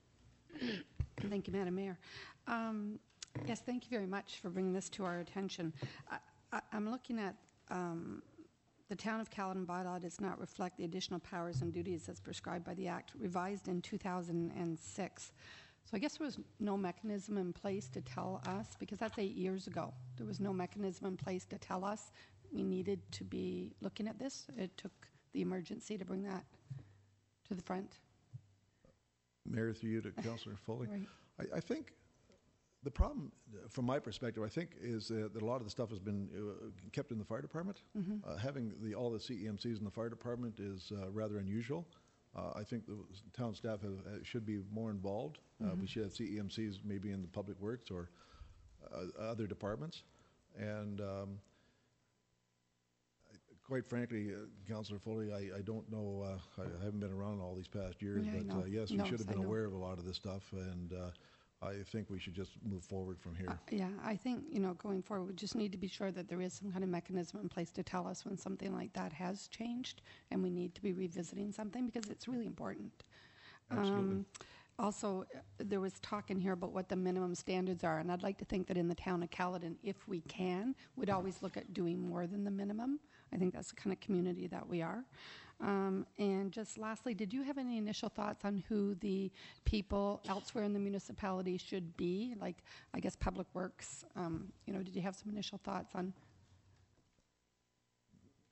Thank you, Madam Mayor. Um, yes, thank you very much for bringing this to our attention. I, I, I'm looking at um, the Town of Caledon bylaw does not reflect the additional powers and duties as prescribed by the Act, revised in two thousand six. So I guess there was no mechanism in place to tell us, because that's eight years ago. There was no mechanism in place to tell us we needed to be looking at this. It took the emergency to bring that to the front. Mayor, through you to Councillor Foley. Right. I, I think the problem, uh, from my perspective, I think, is uh, that a lot of the stuff has been uh, kept in the fire department. Mm-hmm. uh, having the, all the C E M Cs in the fire department is uh, rather unusual. Uh, I think the town staff have, uh, should be more involved. Uh, mm-hmm. We should have C E M Cs maybe in the public works or uh, other departments. And um, quite frankly, uh, Councillor Foley, I, I don't know, uh, I haven't been around all these past years, Yeah, but uh, yes, no, we should have I been know. aware of a lot of this stuff, and uh, I think we should just move forward from here. Uh, yeah, I think, you know, going forward, we just need to be sure that there is some kind of mechanism in place to tell us when something like that has changed and we need to be revisiting something, because it's really important. Absolutely. Um, also, uh, there was talk in here about what the minimum standards are, and I'd like to think that in the town of Caledon, if we can, we'd always look at doing more than the minimum. I think that's the kind of community that we are. Um, and just lastly, did you have any initial thoughts on who the people elsewhere in the municipality should be? Like, I guess, Public Works, um, you know, did you have some initial thoughts on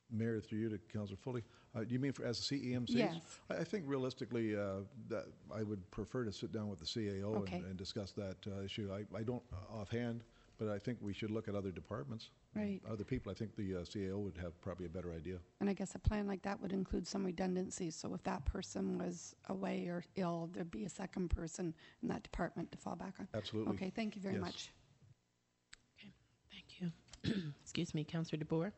Mayor, through you to Councillor Foley, uh, do you mean for, as a C E M Cs? Yes. I, I think realistically, uh, that I would prefer to sit down with the C A O Okay. and, and discuss that uh, issue. I, I don't uh, offhand, but I think we should look at other departments, Right. other people. I think the uh, C A O would have probably a better idea. And I guess a plan like that would include some redundancies. So if that person was away or ill, there'd be a second person in that department to fall back on. Absolutely. Okay, thank you very Yes. much. Okay, thank you. Excuse me, Councillor DeBoer.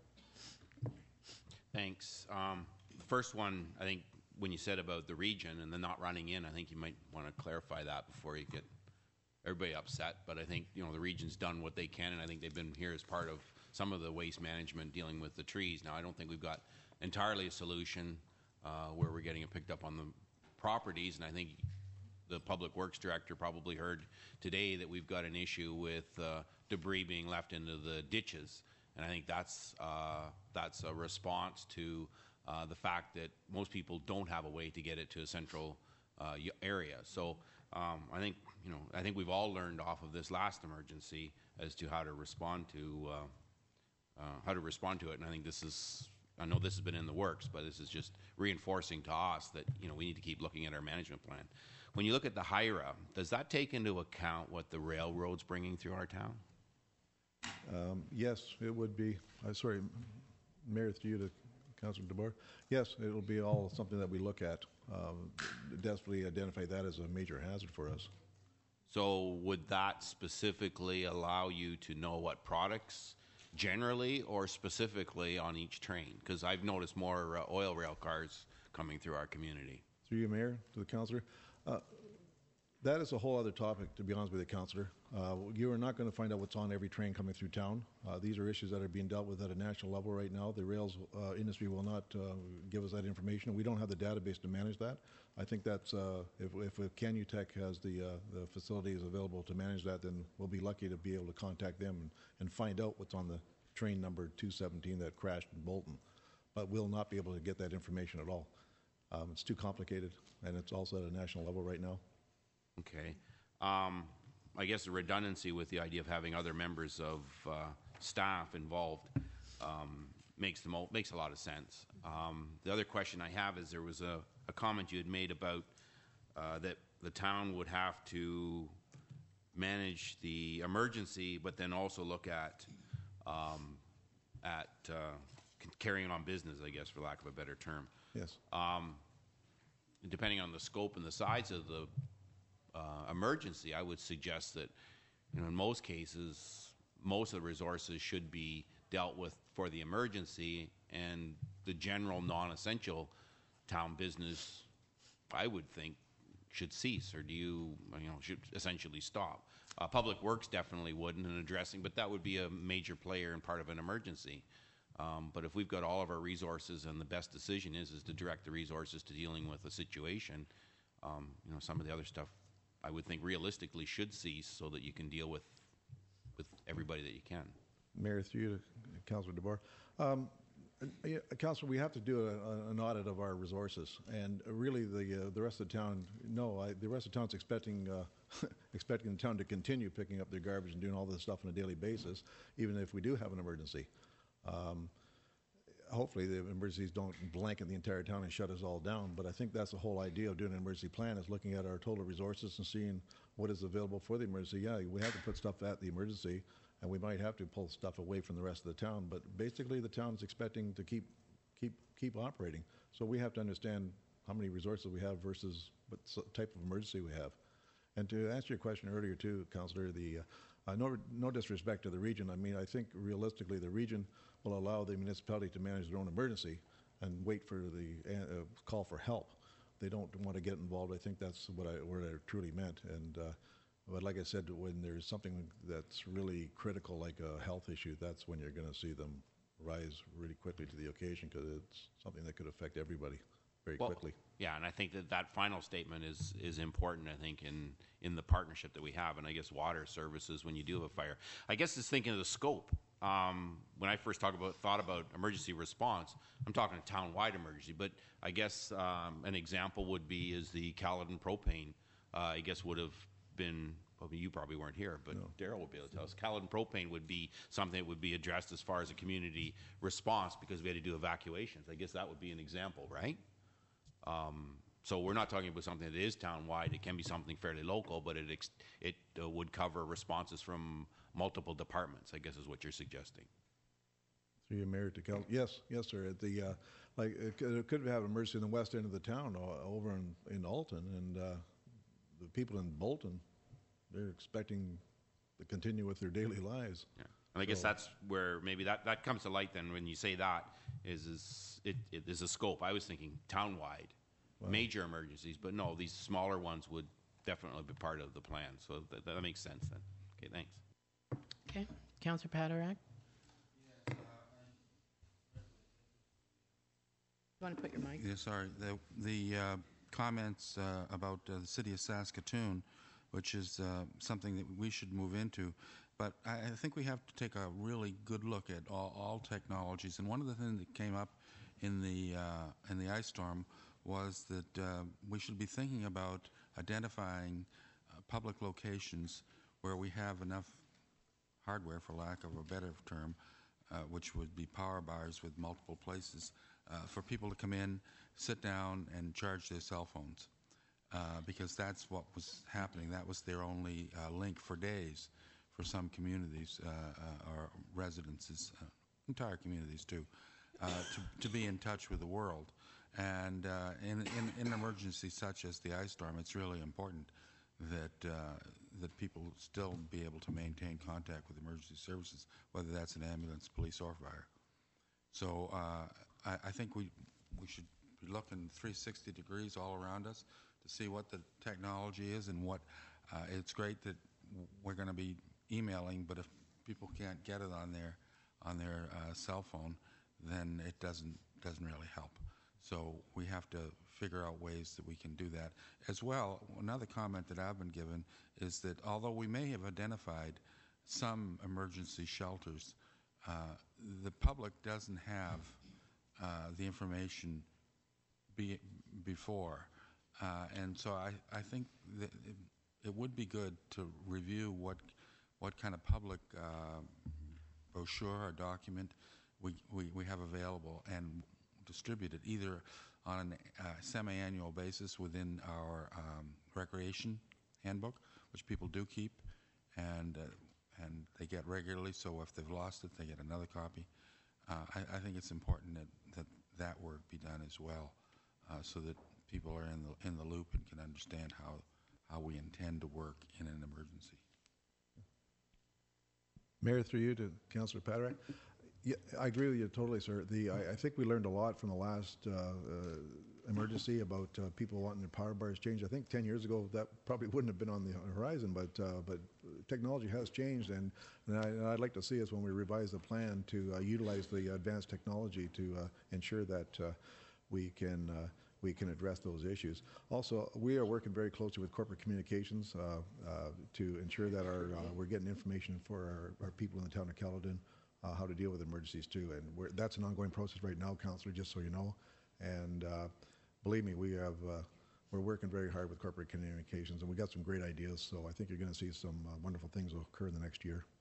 Thanks. Um, the first one, I think, when you said about the region and the not running in, I think you might want to clarify that before you get everybody upset. But I think, you know, the region's done what they can, and I think they've been here as part of some of the waste management dealing with the trees. Now, I don't think we've got entirely a solution uh, where we're getting it picked up on the properties, and I think the Public Works Director probably heard today that we've got an issue with uh, debris being left into the ditches. And I think that's uh, that's a response to uh, the fact that most people don't have a way to get it to a central uh, y- area. So um, I think you know I think we've all learned off of this last emergency as to how to respond to uh, uh, how to respond to it. And I think this is I know this has been in the works, but this is just reinforcing to us that you know we need to keep looking at our management plan. When you look at the H I R A, does that take into account what the railroad's bringing through our town? Um, yes, it would be. Uh, sorry, Mayor, through you to Councillor DeBoer. Yes, it'll be all something that we look at. Um, definitely identify that as a major hazard for us. So would that specifically allow you to know what products generally or specifically on each train? Because I've noticed more uh, oil rail cars coming through our community. Through you, Mayor, to the Councillor. Uh, that is a whole other topic, to be honest with you, Councillor. Uh, you are not going to find out what's on every train coming through town. Uh, these are issues that are being dealt with at a national level right now. The rails uh, industry will not uh, give us that information. We don't have the database to manage that. I think that's, uh, if, if, if Canutech has the, uh, the facilities available to manage that, then we'll be lucky to be able to contact them and, and find out what's on the train number two seventeen that crashed in Bolton. But we'll not be able to get that information at all. Um, it's too complicated, and it's also at a national level right now. Okay. Um, I guess the redundancy with the idea of having other members of uh, staff involved um, makes the mo- makes a lot of sense. Um, the other question I have is there was a, a comment you had made about uh, that the town would have to manage the emergency, but then also look at um, at uh, c- carrying on business, I guess, for lack of a better term. Yes. Um, depending on the scope and the size of the uh, emergency, I would suggest that, you know, in most cases, most of the resources should be dealt with for the emergency, and the general non-essential town business, I would think, should cease, or do you, you know, should essentially stop. Uh, Public Works definitely wouldn't in addressing, but that would be a major player and part of an emergency. Um, but if we've got all of our resources and the best decision is is to direct the resources to dealing with a situation, um, you know, some of the other stuff I would think realistically should cease so that you can deal with with everybody that you can. Mayor, through you to Councillor DeBoer. Um, uh, yeah, Councillor, we have to do a, a, an audit of our resources, and uh, really the uh, the rest of the town. No, I, the rest of the town's expecting uh, expecting the town to continue picking up their garbage and doing all this stuff on a daily basis, even if we do have an emergency. Um, hopefully the emergencies don't blanket the entire town and shut us all down, but I think that's the whole idea of doing an emergency plan, is looking at our total resources and seeing what is available for the emergency. Yeah, we have to put stuff at the emergency, and we might have to pull stuff away from the rest of the town, but basically the town's expecting to keep keep keep operating. So we have to understand how many resources we have versus what type of emergency we have. And to answer your question earlier too, Councillor, the uh, no, no disrespect to the region, I mean, I think realistically the region will allow the municipality to manage their own emergency and wait for the uh, call for help. They don't want to get involved. I think that's what I, what I truly meant. And uh, but like I said, when there's something that's really critical, like a health issue, that's when you're going to see them rise really quickly to the occasion, because it's something that could affect everybody very Well, quickly. Yeah, and I think that that final statement is is important, I think, in, in the partnership that we have, and I guess water services when you do have a fire. I guess it's thinking of the scope. Um, when I first talk about thought about emergency response, I'm talking a town-wide emergency, but I guess um, an example would be is the Caledon propane, uh, I guess, would have been, well, you probably weren't here, but Daryl would be able to tell us. Caledon Propane would be something that would be addressed as far as a community response because we had to do evacuations. I guess that would be an example, right? Um, so we're not talking about something that is town-wide. It can be something fairly local, but it ex- it uh, would cover responses from multiple departments, I guess is what you're suggesting. Through your mayor to Cal. Yes, yes, sir. At the uh, like, it could, it could have emergency in the west end of the town, uh, over in, in Alton, and uh, the people in Bolton, they're expecting to continue with their daily lives. Yeah. And I guess So- that's where maybe that, that comes to light then when you say that is, is it, it is a scope. I was thinking town-wide, major emergencies, but no, these smaller ones would definitely be part of the plan. So that, that makes sense then. Okay, thanks. Okay. Councillor Paderak? You want to put your mic? Yeah, sorry. The, the uh, comments uh, about uh, the city of Saskatoon, which is uh, something that we should move into, but I, I think we have to take a really good look at all, all technologies. And one of the things that came up in the uh, in the ice storm was that uh, we should be thinking about identifying uh, public locations where we have enough hardware, for lack of a better term, uh, which would be power bars with multiple places, uh, for people to come in, sit down, and charge their cell phones. Uh, because that's what was happening. That was their only uh, link for days for some communities uh, uh, or residences, uh, entire communities too, uh, to, to be in touch with the world. And uh, in, in, in an emergency such as the ice storm, it's really important that uh, that people still be able to maintain contact with emergency services, whether that's an ambulance, police, or fire. So uh, I, I think we we should be looking three hundred sixty degrees all around us to see what the technology is and what. Uh, it's great that we're going to be emailing, but if people can't get it on their on their uh, cell phone, then it doesn't doesn't really help. So we have to figure out ways that we can do that. As well, another comment that I've been given is that although we may have identified some emergency shelters, uh, the public doesn't have uh, the information be, before. Uh, and so I, I think that it, it would be good to review what what kind of public uh, brochure or document we, we, we have available and distribute it either on a uh, semi-annual basis within our um, recreation handbook, which people do keep, and uh, and they get regularly. So if they've lost it, they get another copy. Uh, I, I think it's important that, that that work be done as well, uh, so that people are in the in the loop and can understand how how we intend to work in an emergency. Mayor, through you to Councillor Paderak. Yeah, I agree with you totally, sir. The I, I think we learned a lot from the last uh, uh, emergency about uh, people wanting their power bars changed. I think ten years ago that probably wouldn't have been on the horizon, but uh, but technology has changed, and, and, I, and I'd like to see us when we revise the plan to uh, utilize the advanced technology to uh, ensure that uh, we can uh, we can address those issues. Also, we are working very closely with corporate communications uh, uh, to ensure that our uh, we're getting information for our, our people in the town of Caledon. Uh, how to deal with emergencies too, and we're, that's an ongoing process right now, Councillor. Just so you know, and uh, believe me, we have uh, we're working very hard with corporate communications, and we got some great ideas. So I think you're going to see some uh, wonderful things will occur in the next year.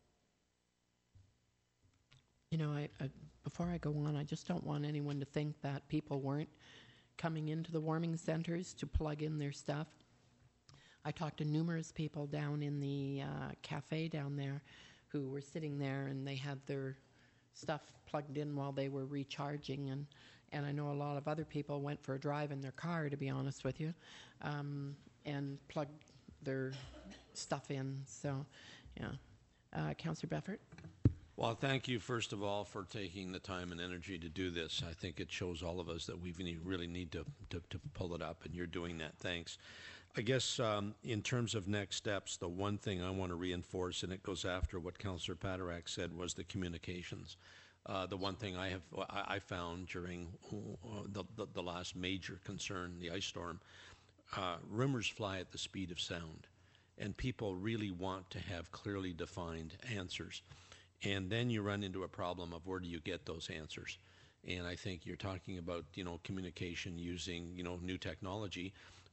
You know, I, I before I go on, I just don't want anyone to think that people weren't coming into the warming centers to plug in their stuff. I talked to numerous people down in the uh, cafe down there who were sitting there and they had their stuff plugged in while they were recharging. And, and I know a lot of other people went for a drive in their car, to be honest with you, um, and plugged their stuff in. So, yeah. Uh, Councillor Beffert? Well, thank you, first of all, for taking the time and energy to do this. I think it shows all of us that we really need to, to, to pull it up, and you're doing that. Thanks. I guess um, in terms of next steps, the one thing I want to reinforce, and it goes after what Councillor Paderak said, was the communications. Uh, the one thing I have I, I found during uh, the, the, the last major concern, the ice storm, uh, rumors fly at the speed of sound, and people really want to have clearly defined answers. And then you run into a problem of where do you get those answers? And I think you're talking about, you know, communication using, you know, new technology.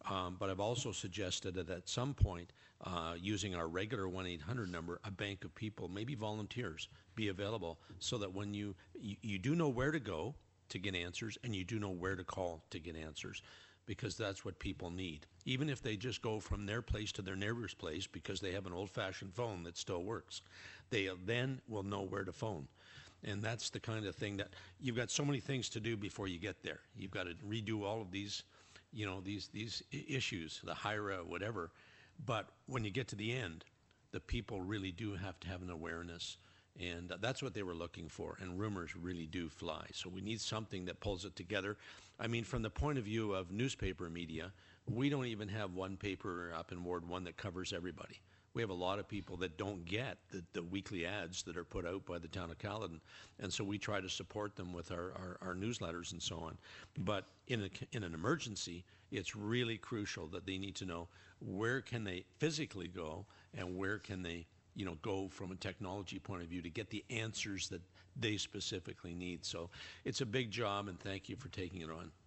Um, but I've also suggested that at some point, uh, using our regular one eight hundred number, a bank of people, maybe volunteers, be available so that when you, you, you do know where to go to get answers and you do know where to call to get answers, because that's what people need. Even if they just go from their place to their neighbor's place because they have an old-fashioned phone that still works, they then will know where to phone. And that's the kind of thing that you've got so many things to do before you get there. You've got to redo all of these, you know, these these issues, the H I R A, whatever. But when you get to the end, the people really do have to have an awareness. And uh, that's what they were looking for. And rumors really do fly. So we need something that pulls it together. I mean, from the point of view of newspaper media, we don't even have one paper up in Ward one that covers everybody. We have a lot of people that don't get the, the weekly ads that are put out by the town of Caledon. And so we try to support them with our, our, our newsletters and so on. But in, a, in an emergency, it's really crucial that they need to know where can they physically go and where can they, you know, go from a technology point of view to get the answers that they specifically need. So it's a big job, and thank you for taking it on.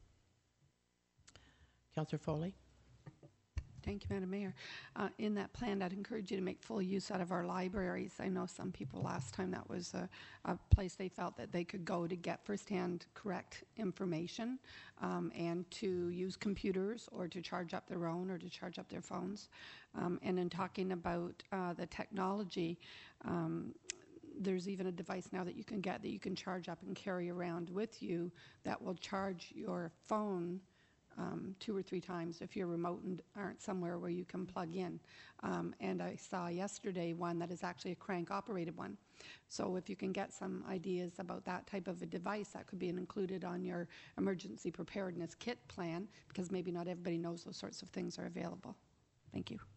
Councillor Foley? Thank you, Madam Mayor. Uh, in that plan, I'd encourage you to make full use out of our libraries. I know some people last time that was a, a place they felt that they could go to get firsthand correct information um, and to use computers or to charge up their own or to charge up their phones. Um, and in talking about uh, the technology, um, there's even a device now that you can get that you can charge up and carry around with you that will charge your phone Um, two or three times if you're remote and aren't somewhere where you can plug in. Um, and I saw yesterday one that is actually a crank operated one. So if you can get some ideas about that type of a device, that could be included on your emergency preparedness kit plan, because maybe not everybody knows those sorts of things are available. Thank you.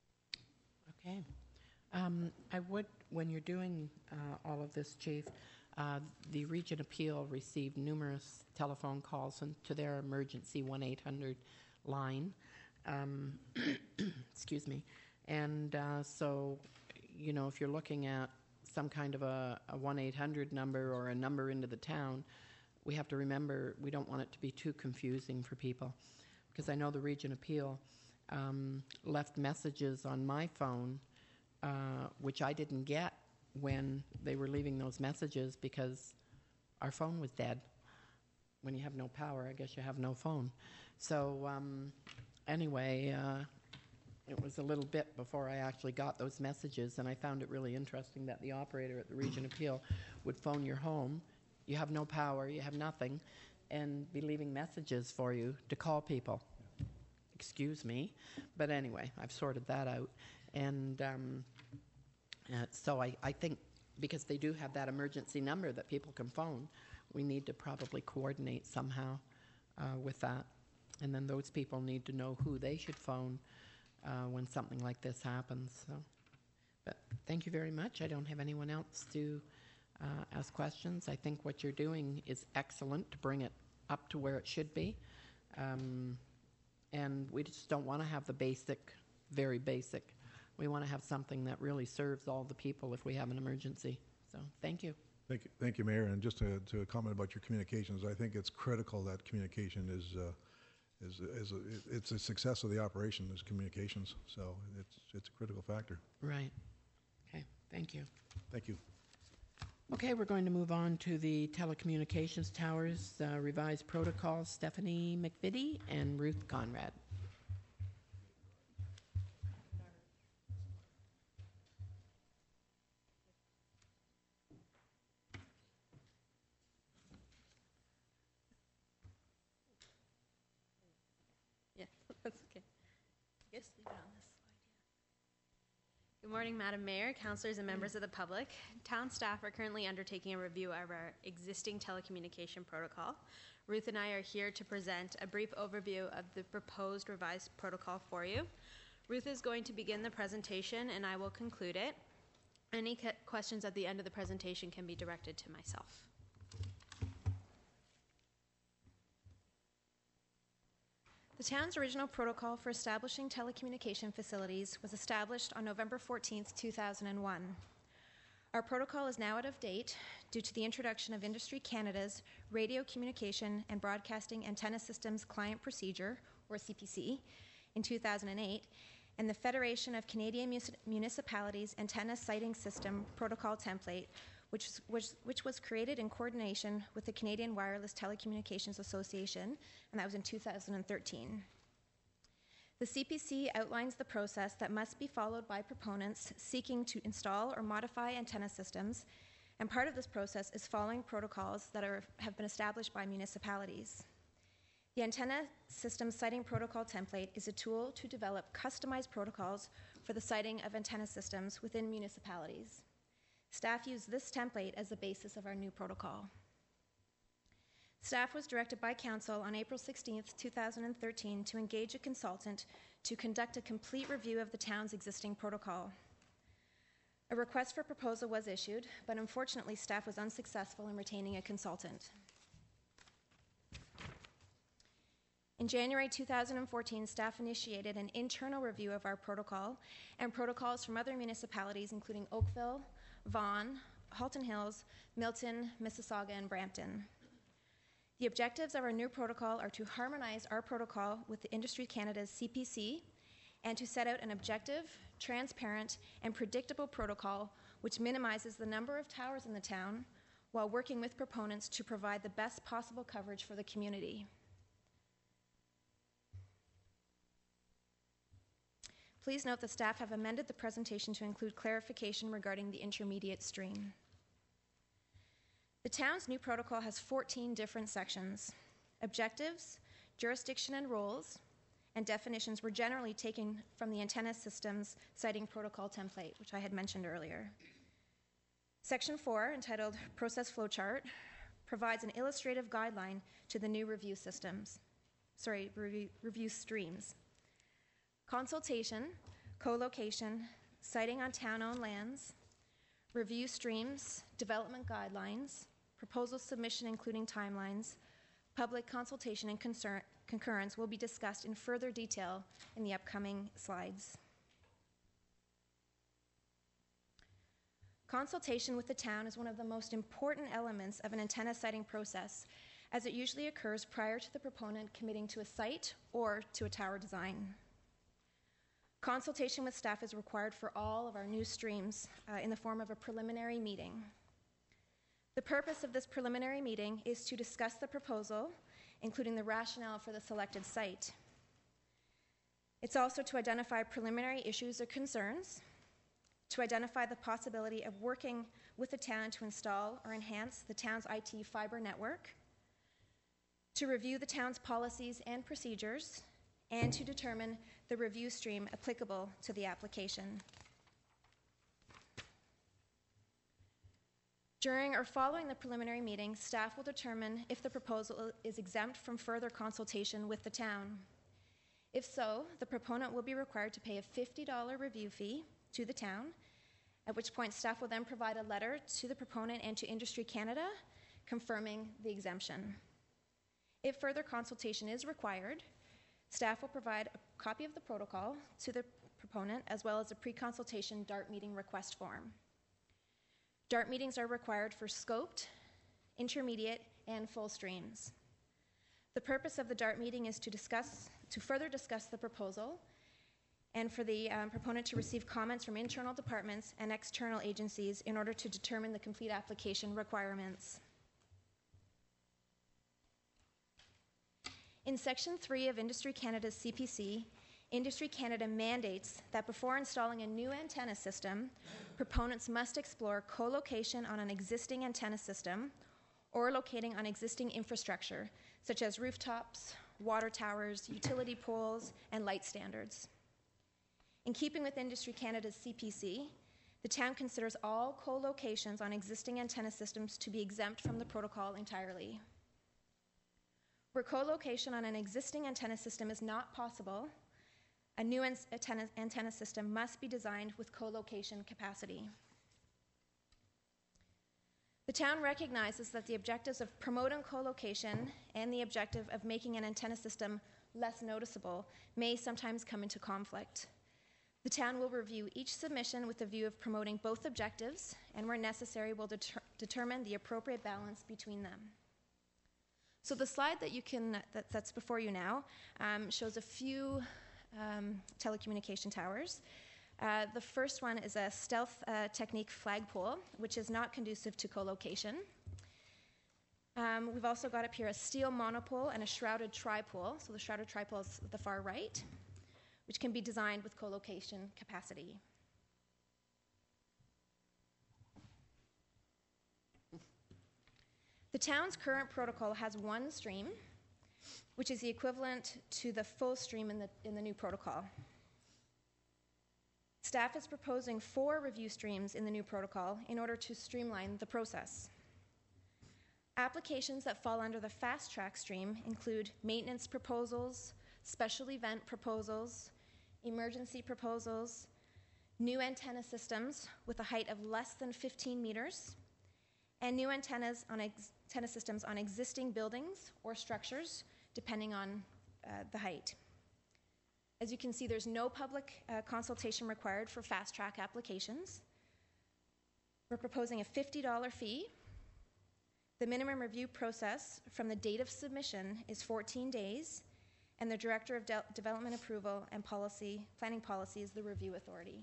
Okay. Um, I would, when you're doing uh, all of this, Chief, Uh, the Region Appeal received numerous telephone calls in, to their emergency one eight hundred line. Um, excuse me. And uh, so, you know, if you're looking at some kind of a, a one eight hundred number or a number into the town, we have to remember we don't want it to be too confusing for people. Because I know the Region Appeal um, left messages on my phone, uh, which I didn't get when they were leaving those messages because our phone was dead. When you have no power, I guess you have no phone. So um, anyway, uh, it was a little bit before I actually got those messages, and I found it really interesting that the operator at the Region Appeal would phone your home. You have no power, you have nothing, and be leaving messages for you to call people. Excuse me. But anyway, I've sorted that out. And um, Uh, so I, I think because they do have that emergency number that people can phone, we need to probably coordinate somehow uh, with that. And then those people need to know who they should phone uh, when something like this happens. So, but thank you very much. I don't have anyone else to uh, ask questions. I think what you're doing is excellent to bring it up to where it should be. Um, and we just don't want to have the basic, very basic. We want to have something that really serves all the people if we have an emergency. So thank you. Thank you, thank you, Mayor. And just to, to comment about your communications, I think it's critical that communication is, uh, is, is a, it's a success of the operation is communications. So it's, it's a critical factor. Right. Okay. Thank you. Thank you. Okay, we're going to move on to the telecommunications towers uh, revised protocol. Stephanie McVitie and Ruth Conrad. That's okay. I guess leave it on this slide, yeah. Good morning, Madam Mayor, councillors, and members of the public. Town staff are currently undertaking a review of our existing telecommunication protocol. Ruth and I are here to present a brief overview of the proposed revised protocol for you. Ruth is going to begin the presentation, and I will conclude it. Any questions at the end of the presentation can be directed to myself. The town's original protocol for establishing telecommunication facilities was established on November fourteenth, two thousand one. Our protocol is now out of date due to the introduction of Industry Canada's Radio Communication and Broadcasting Antenna Systems Client Procedure, or C P C, in two thousand eight, and the Federation of Canadian Mus- Municipalities Antenna Siting System Protocol Template, which was, which was created in coordination with the Canadian Wireless Telecommunications Association, and that was in two thousand thirteen. The C P C outlines the process that must be followed by proponents seeking to install or modify antenna systems, and part of this process is following protocols that are, have been established by municipalities. The Antenna System Siting Protocol Template is a tool to develop customized protocols for the siting of antenna systems within municipalities. Staff used this template as the basis of our new protocol. Staff was directed by Council on April sixteenth, two thousand thirteen to engage a consultant to conduct a complete review of the town's existing protocol. A request for proposal was issued, but unfortunately staff was unsuccessful in retaining a consultant. In January two thousand fourteen, staff initiated an internal review of our protocol and protocols from other municipalities, including Oakville, Vaughan, Halton Hills, Milton, Mississauga, and Brampton. The objectives of our new protocol are to harmonize our protocol with the Industry Canada's C P C and to set out an objective, transparent, and predictable protocol which minimizes the number of towers in the town while working with proponents to provide the best possible coverage for the community. Please note that staff have amended the presentation to include clarification regarding the intermediate stream. The town's new protocol has fourteen different sections. Objectives, jurisdiction and roles, and definitions were generally taken from the Antenna Systems Siting Protocol Template, which I had mentioned earlier. Section four, entitled Process Flowchart, provides an illustrative guideline to the new review systems, sorry, review, review streams. Consultation, co-location, siting on town-owned lands, review streams, development guidelines, proposal submission including timelines, public consultation and concern, concurrence will be discussed in further detail in the upcoming slides. Consultation with the town is one of the most important elements of an antenna siting process, as it usually occurs prior to the proponent committing to a site or to a tower design. Consultation with staff is required for all of our new streams uh, in the form of a preliminary meeting. The purpose of this preliminary meeting is to discuss the proposal, including the rationale for the selected site. It's also to identify preliminary issues or concerns, to identify the possibility of working with the town to install or enhance the town's I T fiber network, to review the town's policies and procedures, and to determine the review stream applicable to the application. During or following the preliminary meeting, staff will determine if the proposal is exempt from further consultation with the town. If so, the proponent will be required to pay a fifty dollars review fee to the town, at which point staff will then provide a letter to the proponent and to Industry Canada confirming the exemption. If further consultation is required, staff will provide a copy of the protocol to the proponent as well as a pre-consultation DART meeting request form. DART meetings are required for scoped, intermediate, and full streams. The purpose of the DART meeting is to discuss, to further discuss the proposal and for the um, proponent to receive comments from internal departments and external agencies in order to determine the complete application requirements. In Section three of Industry Canada's C P C, Industry Canada mandates that before installing a new antenna system, proponents must explore co-location on an existing antenna system or locating on existing infrastructure, such as rooftops, water towers, utility poles, and light standards. In keeping with Industry Canada's C P C, the town considers all co-locations on existing antenna systems to be exempt from the protocol entirely. Where co-location on an existing antenna system is not possible, a new antenna, antenna system must be designed with co-location capacity. The town recognizes that the objectives of promoting co-location and the objective of making an antenna system less noticeable may sometimes come into conflict. The town will review each submission with the view of promoting both objectives, and where necessary will deter- determine the appropriate balance between them. So the slide that you can that, that's before you now um, shows a few um, telecommunication towers. Uh, the first one is a stealth uh, technique flagpole, which is not conducive to co-location. Um, we've also got up here a steel monopole and a shrouded tripole. So the shrouded tripole is the far right, which can be designed with co-location capacity. The town's current protocol has one stream, which is the equivalent to the full stream in the, in the new protocol. Staff is proposing four review streams in the new protocol in order to streamline the process. Applications that fall under the fast track stream include maintenance proposals, special event proposals, emergency proposals, new antenna systems with a height of less than fifteen meters, and new antennas on ex- antenna systems on existing buildings or structures, depending on uh, the height. As you can see, there's no public uh, consultation required for fast track applications. We're proposing a fifty dollars fee. The minimum review process from the date of submission is fourteen days, and the Director of De- Development Approval and Policy, Planning Policy is the review authority.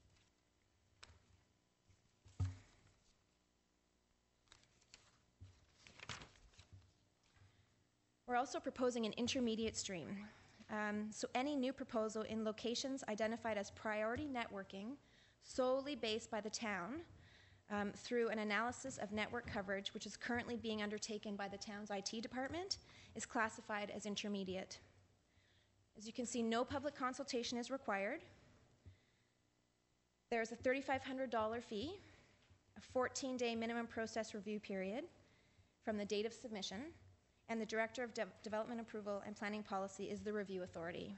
We're also proposing an intermediate stream. Um, so any new proposal in locations identified as priority networking, solely based by the town, um, through an analysis of network coverage, which is currently being undertaken by the town's I T department, is classified as intermediate. As you can see, no public consultation is required. There's a three thousand five hundred dollars fee, a fourteen-day minimum process review period from the date of submission, and the Director of De- Development Approval and Planning Policy is the review authority.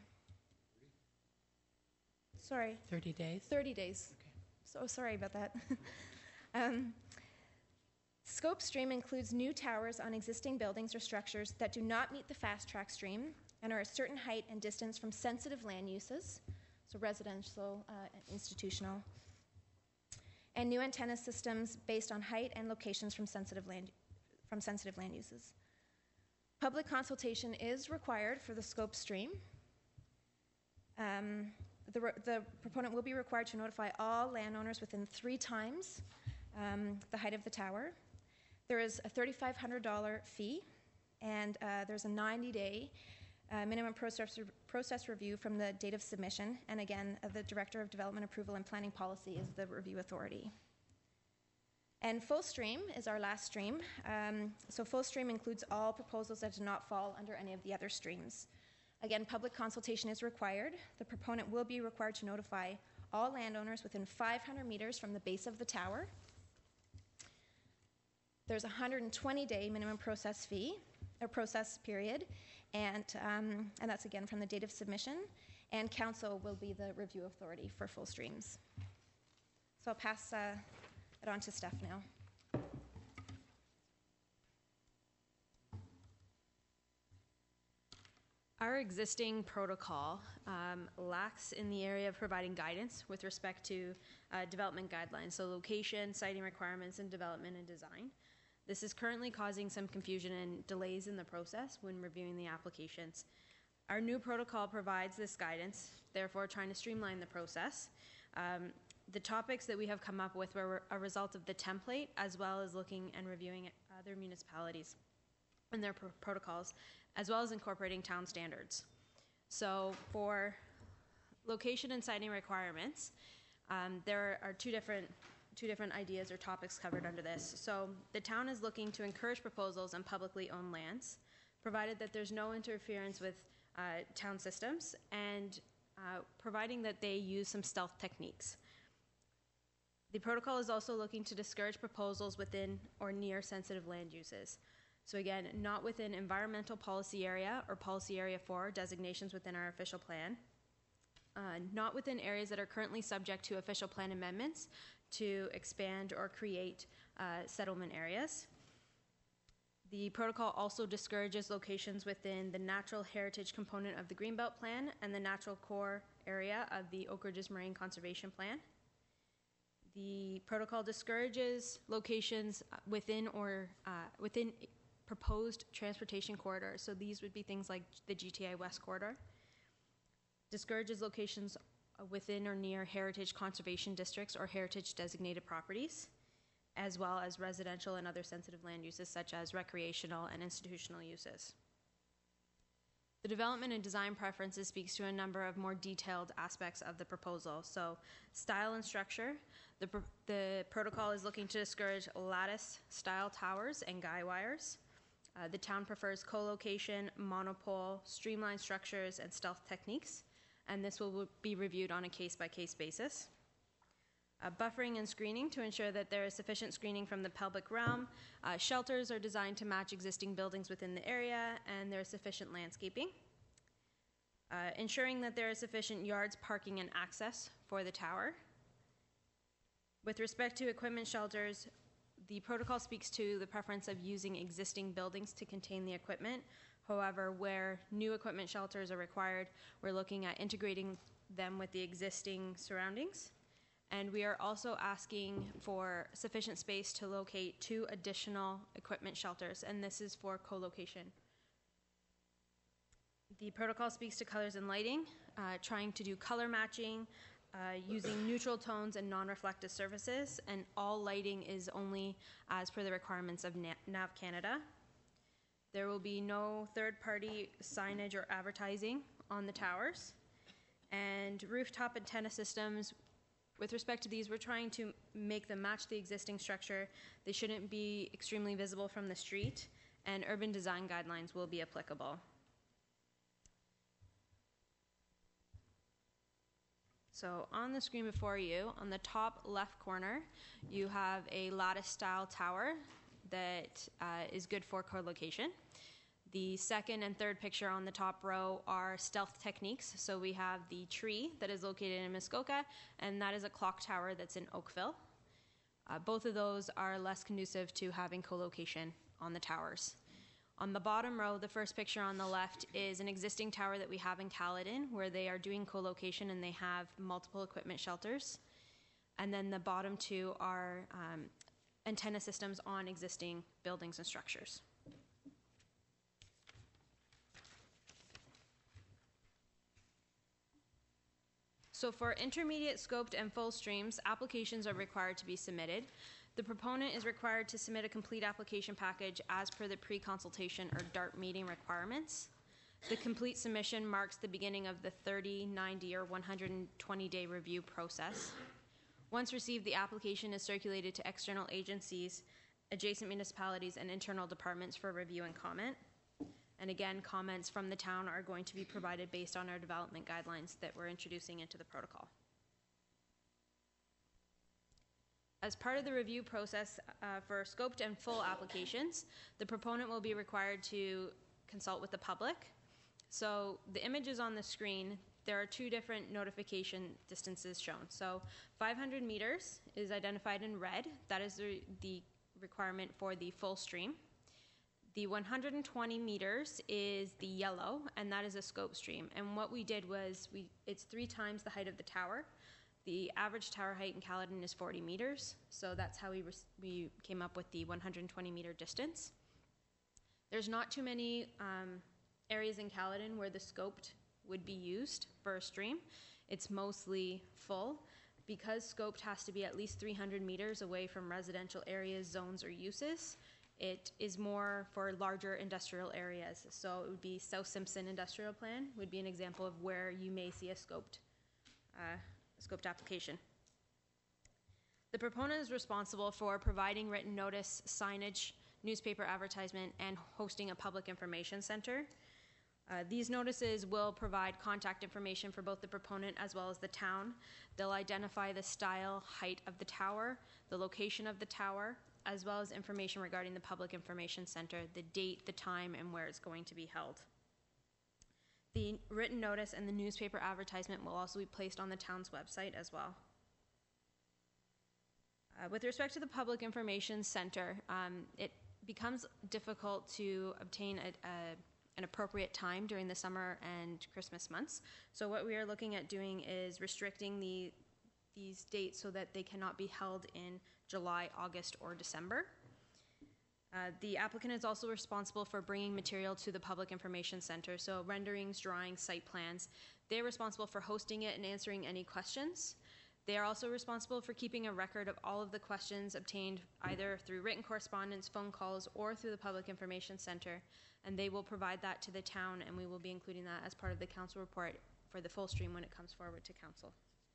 Sorry. thirty days? thirty days. Okay. So sorry about that. um, scope stream includes new towers on existing buildings or structures that do not meet the fast track stream and are a certain height and distance from sensitive land uses, so residential, uh, institutional, and new antenna systems based on height and locations from sensitive land, from sensitive land uses. Public consultation is required for the scope stream. Um, the, re- the proponent will be required to notify all landowners within three times um, the height of the tower. There is a three thousand five hundred dollars fee, and uh, there's a ninety-day uh, minimum process, re- process review from the date of submission. And again, uh, the Director of Development Approval and Planning Policy is the review authority. And full stream is our last stream. Um, so full stream includes all proposals that do not fall under any of the other streams. Again, public consultation is required. The proponent will be required to notify all landowners within five hundred meters from the base of the tower. There's a one hundred twenty-day minimum process fee, or process period, and, um, and that's again from the date of submission, and council will be the review authority for full streams. So I'll pass uh, it on to Steph now. Our existing protocol um, lacks in the area of providing guidance with respect to uh, development guidelines, so location, siting requirements, and development and design. This is currently causing some confusion and delays in the process when reviewing the applications. Our new protocol provides this guidance, therefore trying to streamline the process. Um, The topics that we have come up with were a result of the template, as well as looking and reviewing other municipalities and their pro- protocols, as well as incorporating town standards. So for location and siting requirements, um, there are two different two different ideas or topics covered under this. So the town is looking to encourage proposals on publicly owned lands, provided that there's no interference with uh, town systems, and uh, providing that they use some stealth techniques. The protocol is also looking to discourage proposals within or near sensitive land uses. So again, not within environmental policy area or policy area four designations within our official plan, uh, not within areas that are currently subject to official plan amendments to expand or create uh, settlement areas. The protocol also discourages locations within the natural heritage component of the Greenbelt Plan and the natural core area of the Oak Ridges Marine Conservation Plan. The protocol discourages locations within or uh, within proposed transportation corridors. So these would be things like the G T I West corridor. discourages locations within or near heritage conservation districts or heritage designated properties, as well as residential and other sensitive land uses such as recreational and institutional uses. The development and design preferences speaks to a number of more detailed aspects of the proposal. So, style and structure. The, pr- the protocol is looking to discourage lattice-style towers and guy wires. Uh, the town prefers co-location, monopole, streamlined structures, and stealth techniques, and this will be reviewed on a case-by-case basis. Uh, buffering and screening to ensure that there is sufficient screening from the public realm. Uh, shelters are designed to match existing buildings within the area, and there is sufficient landscaping. Uh, ensuring that there is sufficient yards, parking, and access for the tower. With respect to equipment shelters, the protocol speaks to the preference of using existing buildings to contain the equipment. However, where new equipment shelters are required, we're looking at integrating them with the existing surroundings. And we are also asking for sufficient space to locate two additional equipment shelters, and this is for co-location. The protocol speaks to colors and lighting, uh, trying to do color matching, uh, using neutral tones and non-reflective surfaces, and all lighting is only as per the requirements of N A V Canada. There will be no third-party signage or advertising on the towers. And rooftop antenna systems, with respect to these, we're trying to make them match the existing structure. They shouldn't be extremely visible from the street, and urban design guidelines will be applicable. So on the screen before you, on the top left corner, you have a lattice-style tower that uh, is good for co-location. The second and third picture on the top row are stealth techniques. So we have the tree that is located in Muskoka, and that is a clock tower that's in Oakville. Uh, both of those are less conducive to having co-location on the towers. On the bottom row, the first picture on the left is an existing tower that we have in Caledon, where they are doing co-location and they have multiple equipment shelters. And then the bottom two are um, antenna systems on existing buildings and structures. So for intermediate scoped and full streams, applications are required to be submitted. The proponent is required to submit a complete application package as per the pre-consultation or D A R T meeting requirements. The complete submission marks the beginning of the thirty, ninety, or one hundred twenty day review process. Once received, the application is circulated to external agencies, adjacent municipalities, and internal departments for review and comment. And again, comments from the town are going to be provided based on our development guidelines that we're introducing into the protocol. As part of the review process uh, for scoped and full applications, the proponent will be required to consult with the public. So the images on the screen, there are two different notification distances shown. So five hundred meters is identified in red. That is the, the requirement for the full stream. The one hundred twenty meters is the yellow, and that is a scope stream. And what we did was, we it's three times the height of the tower. The average tower height in Caledon is forty meters, so that's how we, we came up with the one hundred twenty meter distance. There's not too many um, areas in Caledon where the scoped would be used for a stream. It's mostly full. Because scoped has to be at least three hundred meters away from residential areas, zones, or uses, it is more for larger industrial areas. So it would be South Simpson Industrial Plan would be an example of where you may see a scoped, uh, scoped application. The proponent is responsible for providing written notice, signage, newspaper advertisement, and hosting a public information center. Uh, these notices will provide contact information for both the proponent as well as the town. They'll identify the style, height of the tower, the location of the tower, as well as information regarding the public information center, the date, the time, and where it's going to be held. The written notice and the newspaper advertisement will also be placed on the town's website as well. Uh, with respect to the public information center, um, it becomes difficult to obtain a, a an appropriate time during the summer and Christmas months. So what we are looking at doing is restricting the these dates so that they cannot be held in July, August, or December. Uh, the applicant is also responsible for bringing material to the Public Information Center, so renderings, drawings, site plans. They're responsible for hosting it and answering any questions. They are also responsible for keeping a record of all of the questions obtained either through written correspondence, phone calls, or through the Public Information Center, and they will provide that to the town, and we will be including that as part of the council report for the full stream when it comes forward to council.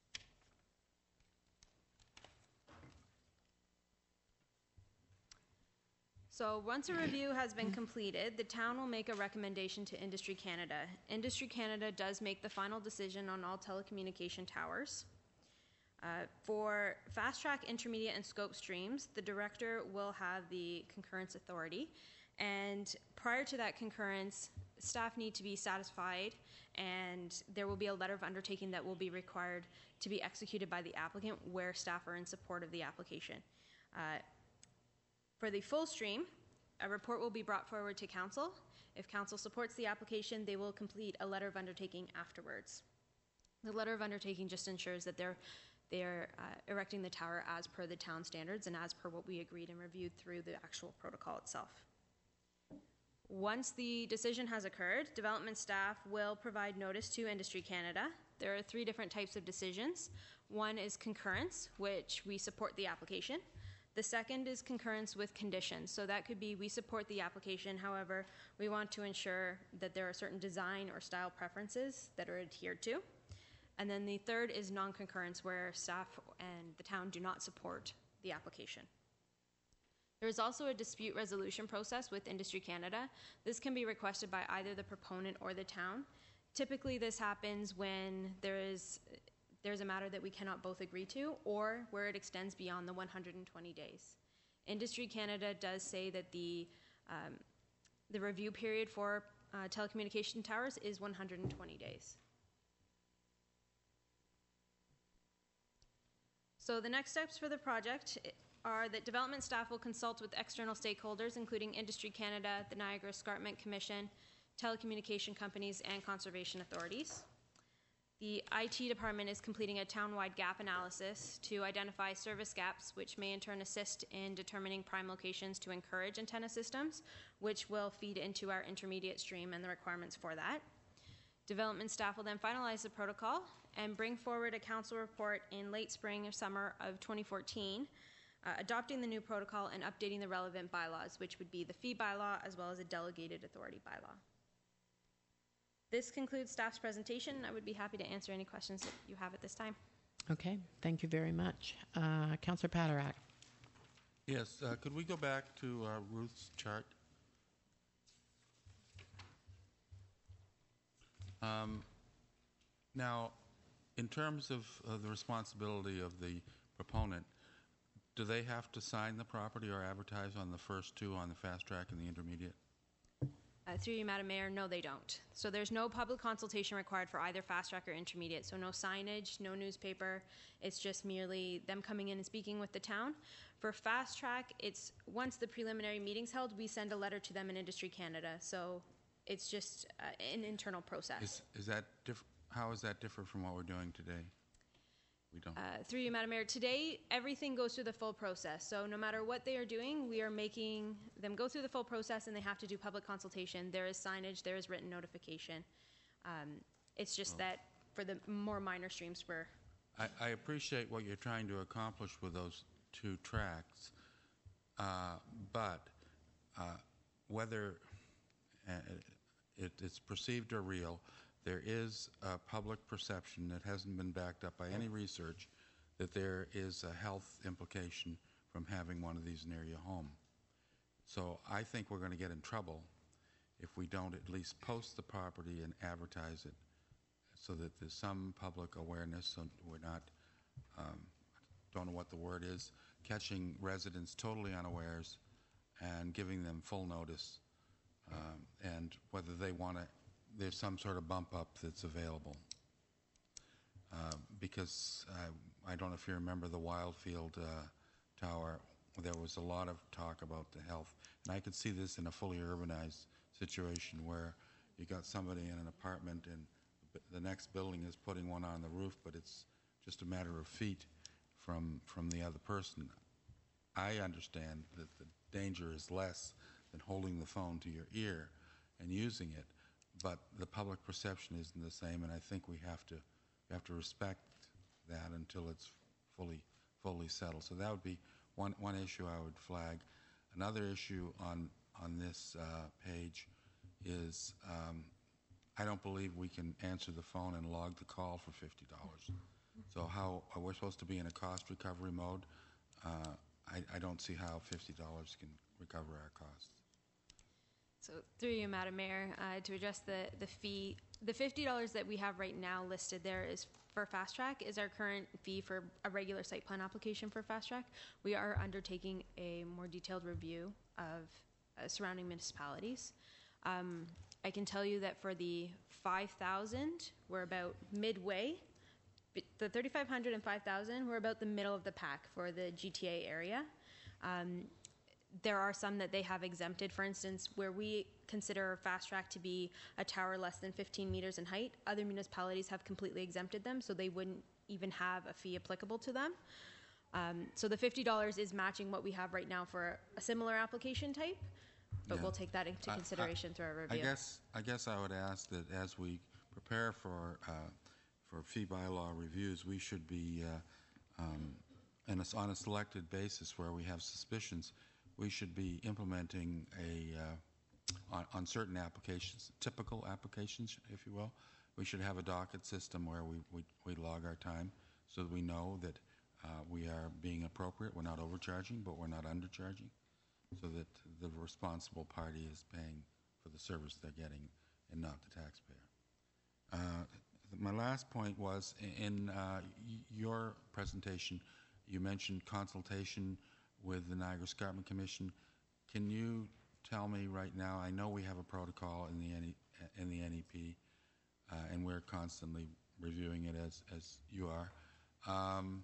So once a review has been completed, the town will make a recommendation to Industry Canada. Industry Canada does make the final decision on all telecommunication towers. Uh, for fast track, intermediate, and scope streams, the director will have the concurrence authority. And prior to that concurrence, staff need to be satisfied, and there will be a letter of undertaking that will be required to be executed by the applicant where staff are in support of the application. Uh, For the full stream, a report will be brought forward to council. If council supports the application, they will complete a letter of undertaking afterwards. The letter of undertaking just ensures that they're, they're uh, erecting the tower as per the town standards and as per what we agreed and reviewed through the actual protocol itself. Once the decision has occurred, development staff will provide notice to Industry Canada. There are three different types of decisions. One is concurrence, which we support the application. The second is concurrence with conditions. So that could be we support the application, however, we want to ensure that there are certain design or style preferences that are adhered to. And then the third is non-concurrence, where staff and the town do not support the application. There is also a dispute resolution process with Industry Canada. This can be requested by either the proponent or the town. Typically this happens when there is there's a matter that we cannot both agree to, or where it extends beyond the one hundred twenty days. Industry Canada does say that the, um, the review period for uh, telecommunication towers is one hundred twenty days. So the next steps for the project are that development staff will consult with external stakeholders, including Industry Canada, the Niagara Escarpment Commission, telecommunication companies, and conservation authorities. The I T department is completing a town-wide gap analysis to identify service gaps, which may in turn assist in determining prime locations to encourage antenna systems, which will feed into our intermediate stream and the requirements for that. Development staff will then finalize the protocol and bring forward a council report in late spring or summer of twenty fourteen, uh, adopting the new protocol and updating the relevant bylaws, which would be the fee bylaw as well as a delegated authority bylaw. This concludes staff's presentation. I would be happy to answer any questions that you have at this time. Okay, thank you very much. Uh, Councillor Paderak. Yes, uh, could we go back to uh, Ruth's chart? Um, now, in terms of uh, the responsibility of the proponent, do they have to sign the property or advertise on the first two, on the fast track and the intermediate? Uh, through you, Madam Mayor, no, they don't. So there's no public consultation required for either fast track or intermediate. So no signage, no newspaper. It's just merely them coming in and speaking with the town. For fast track, it's once the preliminary meeting's held, we send a letter to them in Industry Canada. So it's just uh, an internal process. Is, is that diff- how is that different from what we're doing today? We don't. Uh, through you, Madam Mayor, today everything goes through the full process. So no matter what they are doing, we are making them go through the full process, and they have to do public consultation. There is signage, there is written notification. Um, it's just oh. that for the more minor streams, we're. I, I appreciate what you're trying to accomplish with those two tracks, uh, but uh, whether uh, it, it's perceived or real, there is a public perception that hasn't been backed up by any research that there is a health implication from having one of these near your home. So I think we're going to get in trouble if we don't at least post the property and advertise it so that there's some public awareness, so we're not, um, don't know what the word is, catching residents totally unawares and giving them full notice, um, and whether they want to, there's some sort of bump up that's available. Uh, because I, I don't know if you remember the Wildfield uh, Tower, there was a lot of talk about the health. And I could see this in a fully urbanized situation where you got somebody in an apartment and the next building is putting one on the roof, but it's just a matter of feet from, from the other person. I understand that the danger is less than holding the phone to your ear and using it. but the public perception isn't the same, and I think we have to we have to respect that until it's fully fully settled. So that would be one one issue I would flag. Another issue on on this uh, page is um, I don't believe we can answer the phone and log the call for fifty dollars. So how are we supposed to be in a cost recovery mode? Uh, I, I don't see how fifty dollars can recover our costs. So through you, Madam Mayor, uh, to address the, the fee, the fifty dollars that we have right now listed there is for Fast Track, is our current fee for a regular site plan application for Fast Track. We are undertaking a more detailed review of uh, surrounding municipalities. Um, I can tell you that for the five thousand, we're about midway. The thirty-five hundred and five thousand, we're about the middle of the pack for the G T A area. Um, there are some that they have exempted. For instance, where we consider Fast Track to be a tower less than fifteen meters in height, other municipalities have completely exempted them, so they wouldn't even have a fee applicable to them. Um, so the fifty dollars is matching what we have right now for a similar application type, but Yeah. we'll take that into I- consideration I, through our I review. guess I guess I would ask that as we prepare for uh, for fee bylaw reviews, we should be uh, um, in a, on a selected basis where we have suspicions. We should be implementing a uh, on, on certain applications, typical applications, if you will. We should have a docket system where we, we, we log our time so that we know that uh, we are being appropriate. We're not overcharging, but we're not undercharging, so that the responsible party is paying for the service they're getting and not the taxpayer. Uh, my last point was in uh, y- your presentation, you mentioned consultation with the Niagara Escarpment Commission. Can you tell me right now, I know we have a protocol in the N E, in the N E P, uh, and we're constantly reviewing it as, as you are. Um,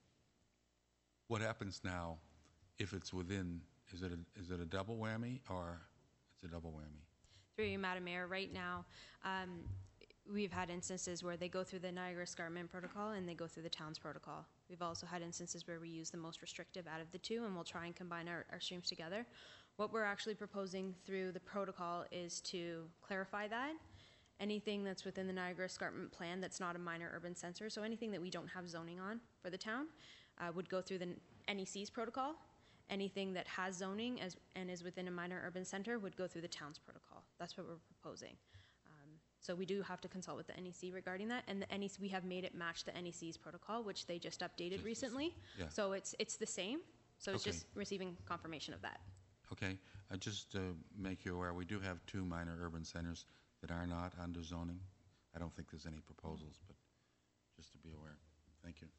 what happens now if it's within, is it a, is it a double whammy or it's a double whammy? Through you, Madam Mayor, right now, um, we've had instances where they go through the Niagara Escarpment Protocol and they go through the town's protocol. We've also had instances where we use the most restrictive out of the two, and we'll try and combine our, our streams together. What we're actually proposing through the protocol is to clarify that. Anything that's within the Niagara Escarpment Plan that's not a minor urban center, so anything that we don't have zoning on for the town, uh, would go through the N E C's protocol. Anything that has zoning as, and is within a minor urban center would go through the town's protocol. That's what we're proposing. So we do have to consult with the N E C regarding that, and the N E C, we have made it match the N E C's protocol, which they just updated recently. Yeah. So it's it's the same. So it's Okay. just receiving confirmation of that. Okay, uh, just to make you aware, we do have two minor urban centers that are not under zoning. I don't think there's any proposals, but just to be aware. Thank you.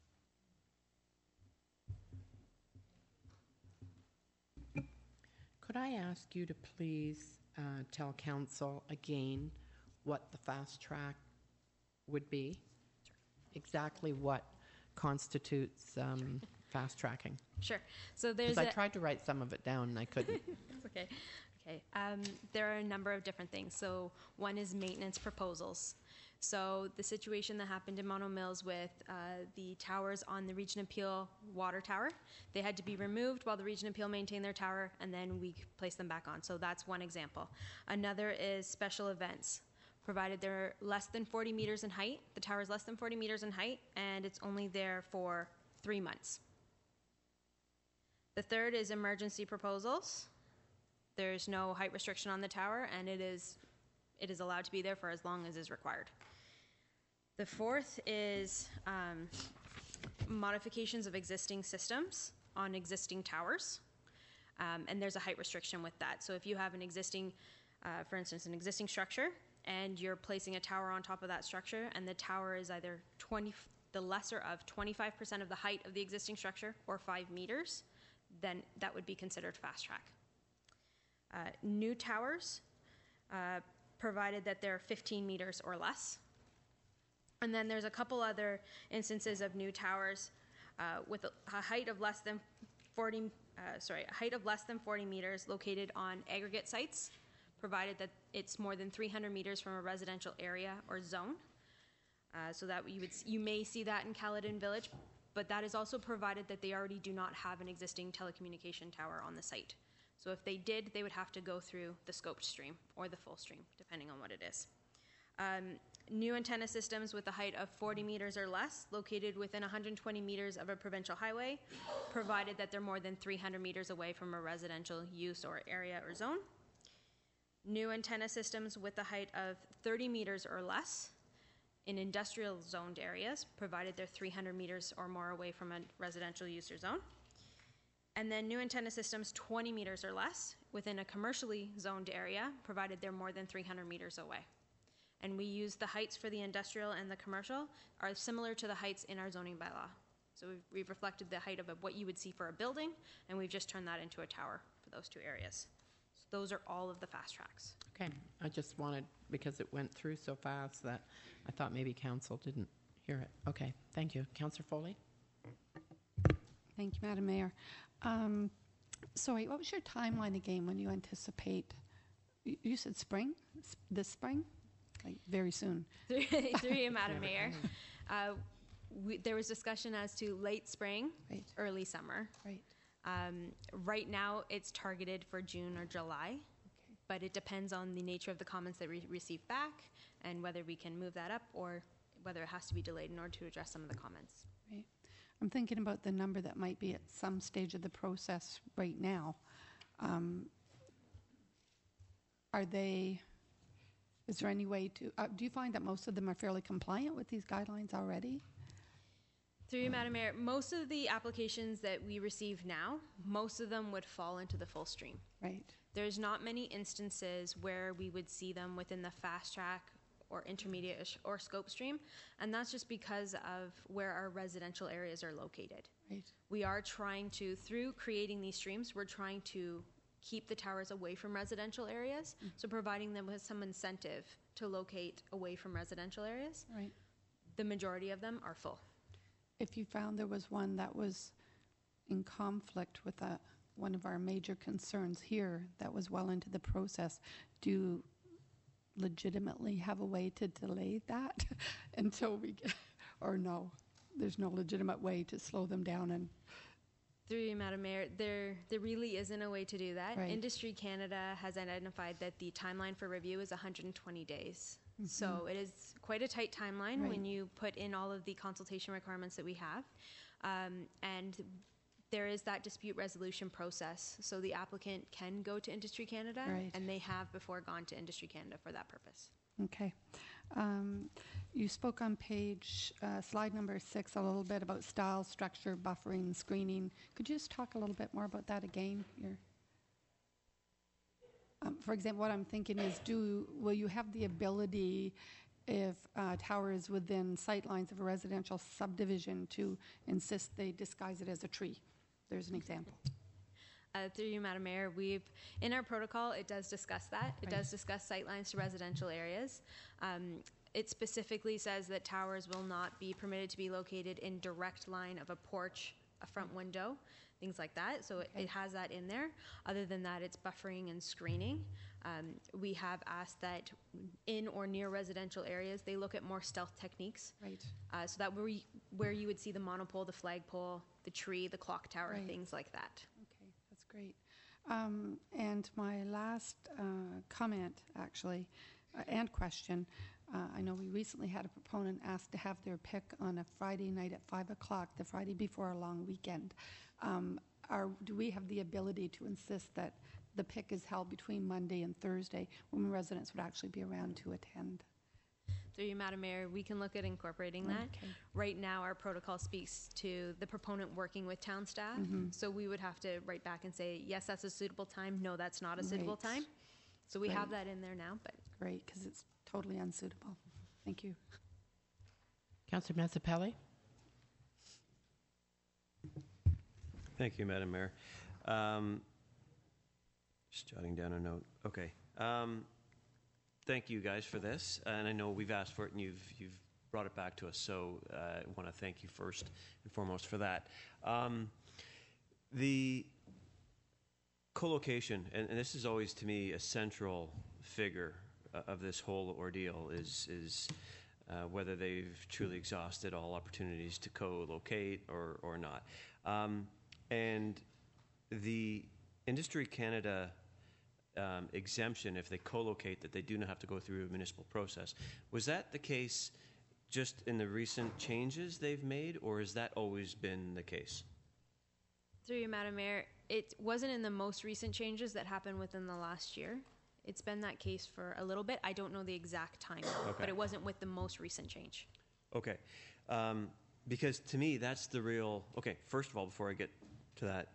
Could I ask you to please uh, tell council again what the fast track would be? Exactly what constitutes um, fast tracking? Sure. So there's Because I a- tried to write some of it down and I couldn't. That's okay. Okay. Um, there are a number of different things. So one is maintenance proposals. So the situation that happened in Mono Mills with uh, the towers on the Region Appeal water tower, they had to be removed while the Region Appeal maintained their tower, and then we placed them back on. So that's one example. Another is special events. Provided they're less than forty meters in height, the tower is less than forty meters in height, and it's only there for three months. The third is emergency proposals. There's no height restriction on the tower, and it is it is allowed to be there for as long as is required. The fourth is um, modifications of existing systems on existing towers, um, and there's a height restriction with that. So if you have an existing, uh, for instance, an existing structure, and you're placing a tower on top of that structure, and the tower is either twenty, the lesser of twenty-five percent of the height of the existing structure, or five meters, then that would be considered fast track. Uh, new towers, uh, provided that they're fifteen meters or less. And then there's a couple other instances of new towers uh, with a, a height of less than forty, uh, sorry, a height of less than forty meters located on aggregate sites, provided that it's more than three hundred meters from a residential area or zone. Uh, so that you would you may see that in Caledon Village, but that is also provided that they already do not have an existing telecommunication tower on the site. So if they did, they would have to go through the scoped stream or the full stream, depending on what it is. Um, new antenna systems with a height of forty meters or less, located within one hundred twenty meters of a provincial highway, provided that they're more than three hundred meters away from a residential use or area or zone. New antenna systems with a height of thirty meters or less in industrial zoned areas, provided they're three hundred meters or more away from a residential use or zone. And then new antenna systems twenty meters or less within a commercially zoned area, provided they're more than three hundred meters away. And we use the heights for the industrial and the commercial are similar to the heights in our zoning bylaw. So we've, we've reflected the height of a, what you would see for a building, and we've just turned that into a tower for those two areas. So those are all of the fast tracks. Okay, I just wanted, because it went through so fast that I thought maybe council didn't hear it. Okay, thank you. Councillor Foley? Thank you, Madam Mayor. Um, sorry, what was your timeline again when you anticipate? You, you said spring? S- this spring? Like very soon? Through, through you, Madam Mayor. Uh, we, there was discussion as to late spring, Right. early summer. Right. Um, right now, it's targeted for June or July, Okay. but it depends on the nature of the comments that we receive back and whether we can move that up or whether it has to be delayed in order to address some of the comments. Right. I'm thinking about the number that might be at some stage of the process right now. Um, are they, is there any way to, uh, do you find that most of them are fairly compliant with these guidelines already? Through you, Madam Mayor, most of the applications that we receive now, most of them would fall into the full stream. Right. There's not many instances where we would see them within the fast track or intermediate or scope stream, and that's just because of where our residential areas are located. Right. We are trying to, through creating these streams, we're trying to keep the towers away from residential areas, mm-hmm. so providing them with some incentive to locate away from residential areas. Right. The majority of them are full. If you found there was one that was in conflict with a, one of our major concerns here that was well into the process, do you legitimately have a way to delay that until we get, or no, there's no legitimate way to slow them down? And through you, Madam Mayor, there there really isn't a way to do that. Right. Industry Canada has identified that the timeline for review is one hundred twenty days. Mm-hmm. So it is quite a tight timeline Right. when you put in all of the consultation requirements that we have. Um, and there is that dispute resolution process. So the applicant can go to Industry Canada, Right. and they have before gone to Industry Canada for that purpose. Okay. Um, you spoke on page, uh, slide number six, a little bit about style, structure, buffering, screening. Could you just talk a little bit more about that again? Your, um, for example, what I'm thinking is, do will you have the ability, if uh, tower is within sight lines of a residential subdivision, to insist they disguise it as a tree? There's an example. Uh, through you, Madam Mayor, we've, in our protocol, it does discuss that. It Right. does discuss sightlines to residential areas. Um, it specifically says that towers will not be permitted to be located in direct line of a porch, a front window, things like that. So it, Okay. it has that in there. Other than that, it's buffering and screening. Um, we have asked that in or near residential areas, they look at more stealth techniques. Right. Uh, so that where, you, where you would see the monopole, the flagpole, the tree, the clock tower, Right. things like that. Okay, that's great. Um, and my last uh, comment, actually, uh, and question, uh, I know we recently had a proponent ask to have their pick on a Friday night at five o'clock, the Friday before a long weekend. Um, are, do we have the ability to insist that the pick is held between Monday and Thursday when residents would actually be around to attend? Through you, Madam Mayor, we can look at incorporating that. Okay. Right now, our protocol speaks to the proponent working with town staff. Mm-hmm. So we would have to write back and say, yes, that's a suitable time. No, that's not a suitable Right. time. So we have Right. that in there now. But Great, because it's totally unsuitable. Thank you. Councillor Mazzapelli? Thank you, Madam Mayor. Um, just jotting down a note. Okay. Um, thank you guys for this, and I know we've asked for it, and you've you've brought it back to us. So uh, I want to thank you first and foremost for that. Um, the co-location, and, and this is always to me a central figure uh, of this whole ordeal, is is uh, whether they've truly exhausted all opportunities to co-locate or or not. Um, and the Industry Canada um, exemption if they co-locate, that they do not have to go through a municipal process. Was that the case just in the recent changes they've made, or has that always been the case? Through you, Madam Mayor, it wasn't in the most recent changes that happened within the last year. It's been that case for a little bit. I don't know the exact time, Okay. but it wasn't with the most recent change. Okay. Um, because to me, that's the real... Okay, first of all, before I get to that,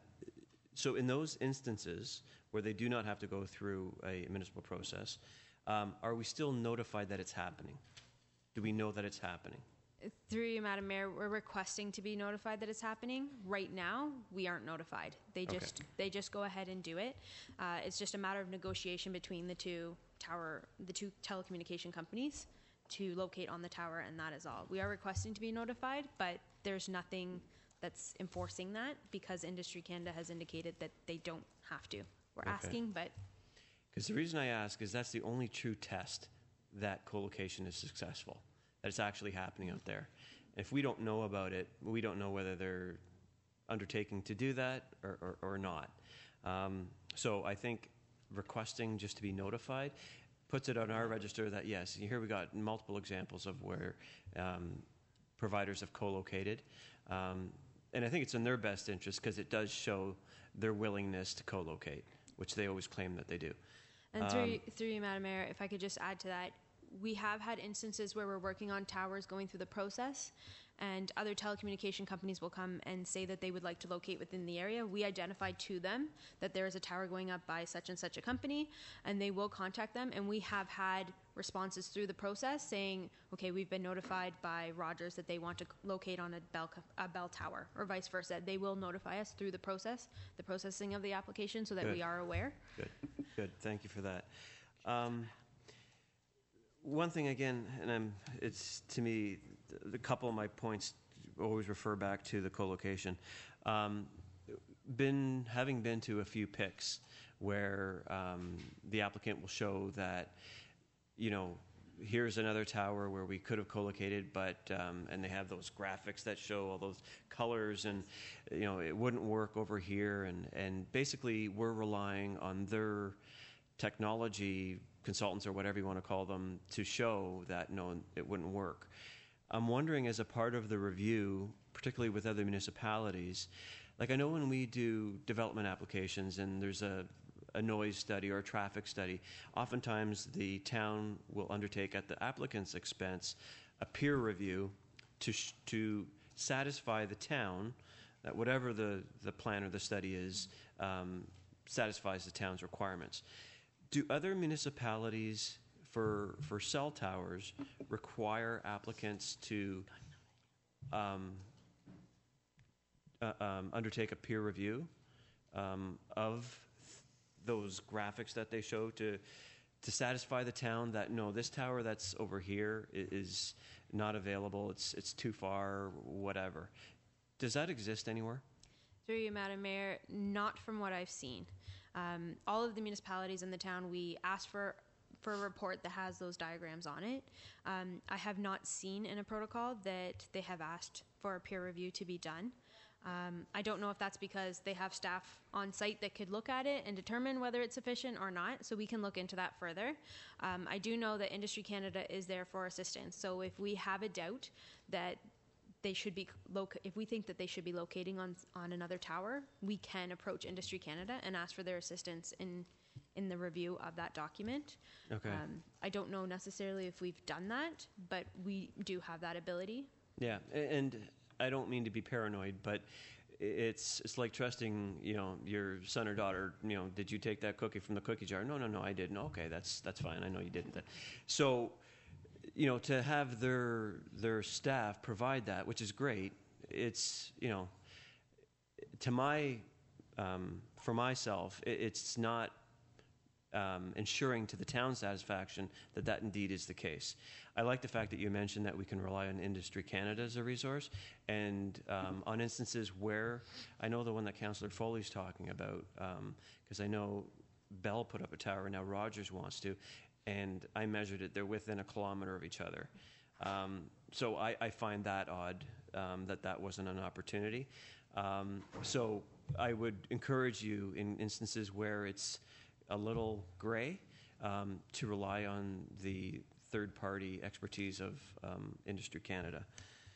so in those instances where they do not have to go through a municipal process, um, are we still notified that it's happening? Do we know that it's happening? Through you, Madam Mayor, we're requesting to be notified that it's happening. Right now, we aren't notified. They Okay. just they just go ahead and do it. Uh, it's just a matter of negotiation between the two tower, the two telecommunication companies to locate on the tower, and that is all. We are requesting to be notified, but there's nothing that's enforcing that because Industry Canada has indicated that they don't have to. We're Okay. asking, but Because the reason I ask is that's the only true test that co-location is successful, that it's actually happening out there. If we don't know about it, we don't know whether they're undertaking to do that or, or, or not. Um, so I think requesting just to be notified puts it on our register that, yes, here we got multiple examples of where um, providers have co-located. Um, and I think it's in their best interest because it does show their willingness to co-locate, which they always claim that they do. And through, Um, through you, Madam Mayor, if I could just add to that, we have had instances where we're working on towers going through the process, and other telecommunication companies will come and say that they would like to locate within the area. We identify to them that there is a tower going up by such and such a company, and they will contact them. And we have had responses through the process saying, okay, we've been notified by Rogers that they want to locate on a bell, co- a bell tower, or vice versa. They will notify us through the process, the processing of the application, so that Good. we are aware. Good, good. Thank you for that. Um, one thing again, and I'm, it's to me, the, the couple of my points always refer back to the co-location. Um, been having been to a few P I Cs where um, the applicant will show that, you know, here's another tower where we could have co-located, but um, and they have those graphics that show all those colors, and you know it wouldn't work over here, and and basically we're relying on their technology consultants or whatever you want to call them to show that no, it wouldn't work. I'm wondering, as a part of the review, particularly with other municipalities, like I know when we do development applications and there's a a noise study or a traffic study, oftentimes the town will undertake at the applicant's expense a peer review to sh- to satisfy the town that whatever the, the plan or the study is um, satisfies the town's requirements. Do other municipalities for for cell towers require applicants to um, uh, um, undertake a peer review um, of those graphics that they show to to satisfy the town that no, this tower that's over here i- is not available, it's it's too far, whatever? Does that exist anywhere? Through you, Madam Mayor, not from what I've seen. Um, all of the municipalities in the town, we asked for for a report that has those diagrams on it. Um, I have not seen in a protocol that they have asked for a peer review to be done. Um, I don't know if that's because they have staff on site that could look at it and determine whether it's sufficient or not, so we can look into that further. Um, I do know that Industry Canada is there for assistance, so if we have a doubt that they should be loc- if we think that they should be locating on on another tower, we can approach Industry Canada and ask for their assistance in in the review of that document. Okay. Um, I don't know necessarily if we've done that, but we do have that ability. Yeah, a- and I don't mean to be paranoid, but i- it's it's like trusting, you know, your son or daughter. You know, did you take that cookie from the cookie jar? No, no, no, I didn't. Okay, that's that's fine. I know you didn't. So, you know, to have their their staff provide that, which is great. It's, you know, to my um, for myself, it, it's not um, ensuring to the town's satisfaction that that indeed is the case. I like the fact that you mentioned that we can rely on Industry Canada as a resource, and um, on instances where, I know the one that Councillor Foley's talking about, because I know Bell put up a tower, now Rogers wants to, and I measured it, they're within a kilometer of each other. Um, so I, I find that odd, um, that that wasn't an opportunity. Um, so I would encourage you in instances where it's a little gray um, to rely on the third-party expertise of um, Industry Canada.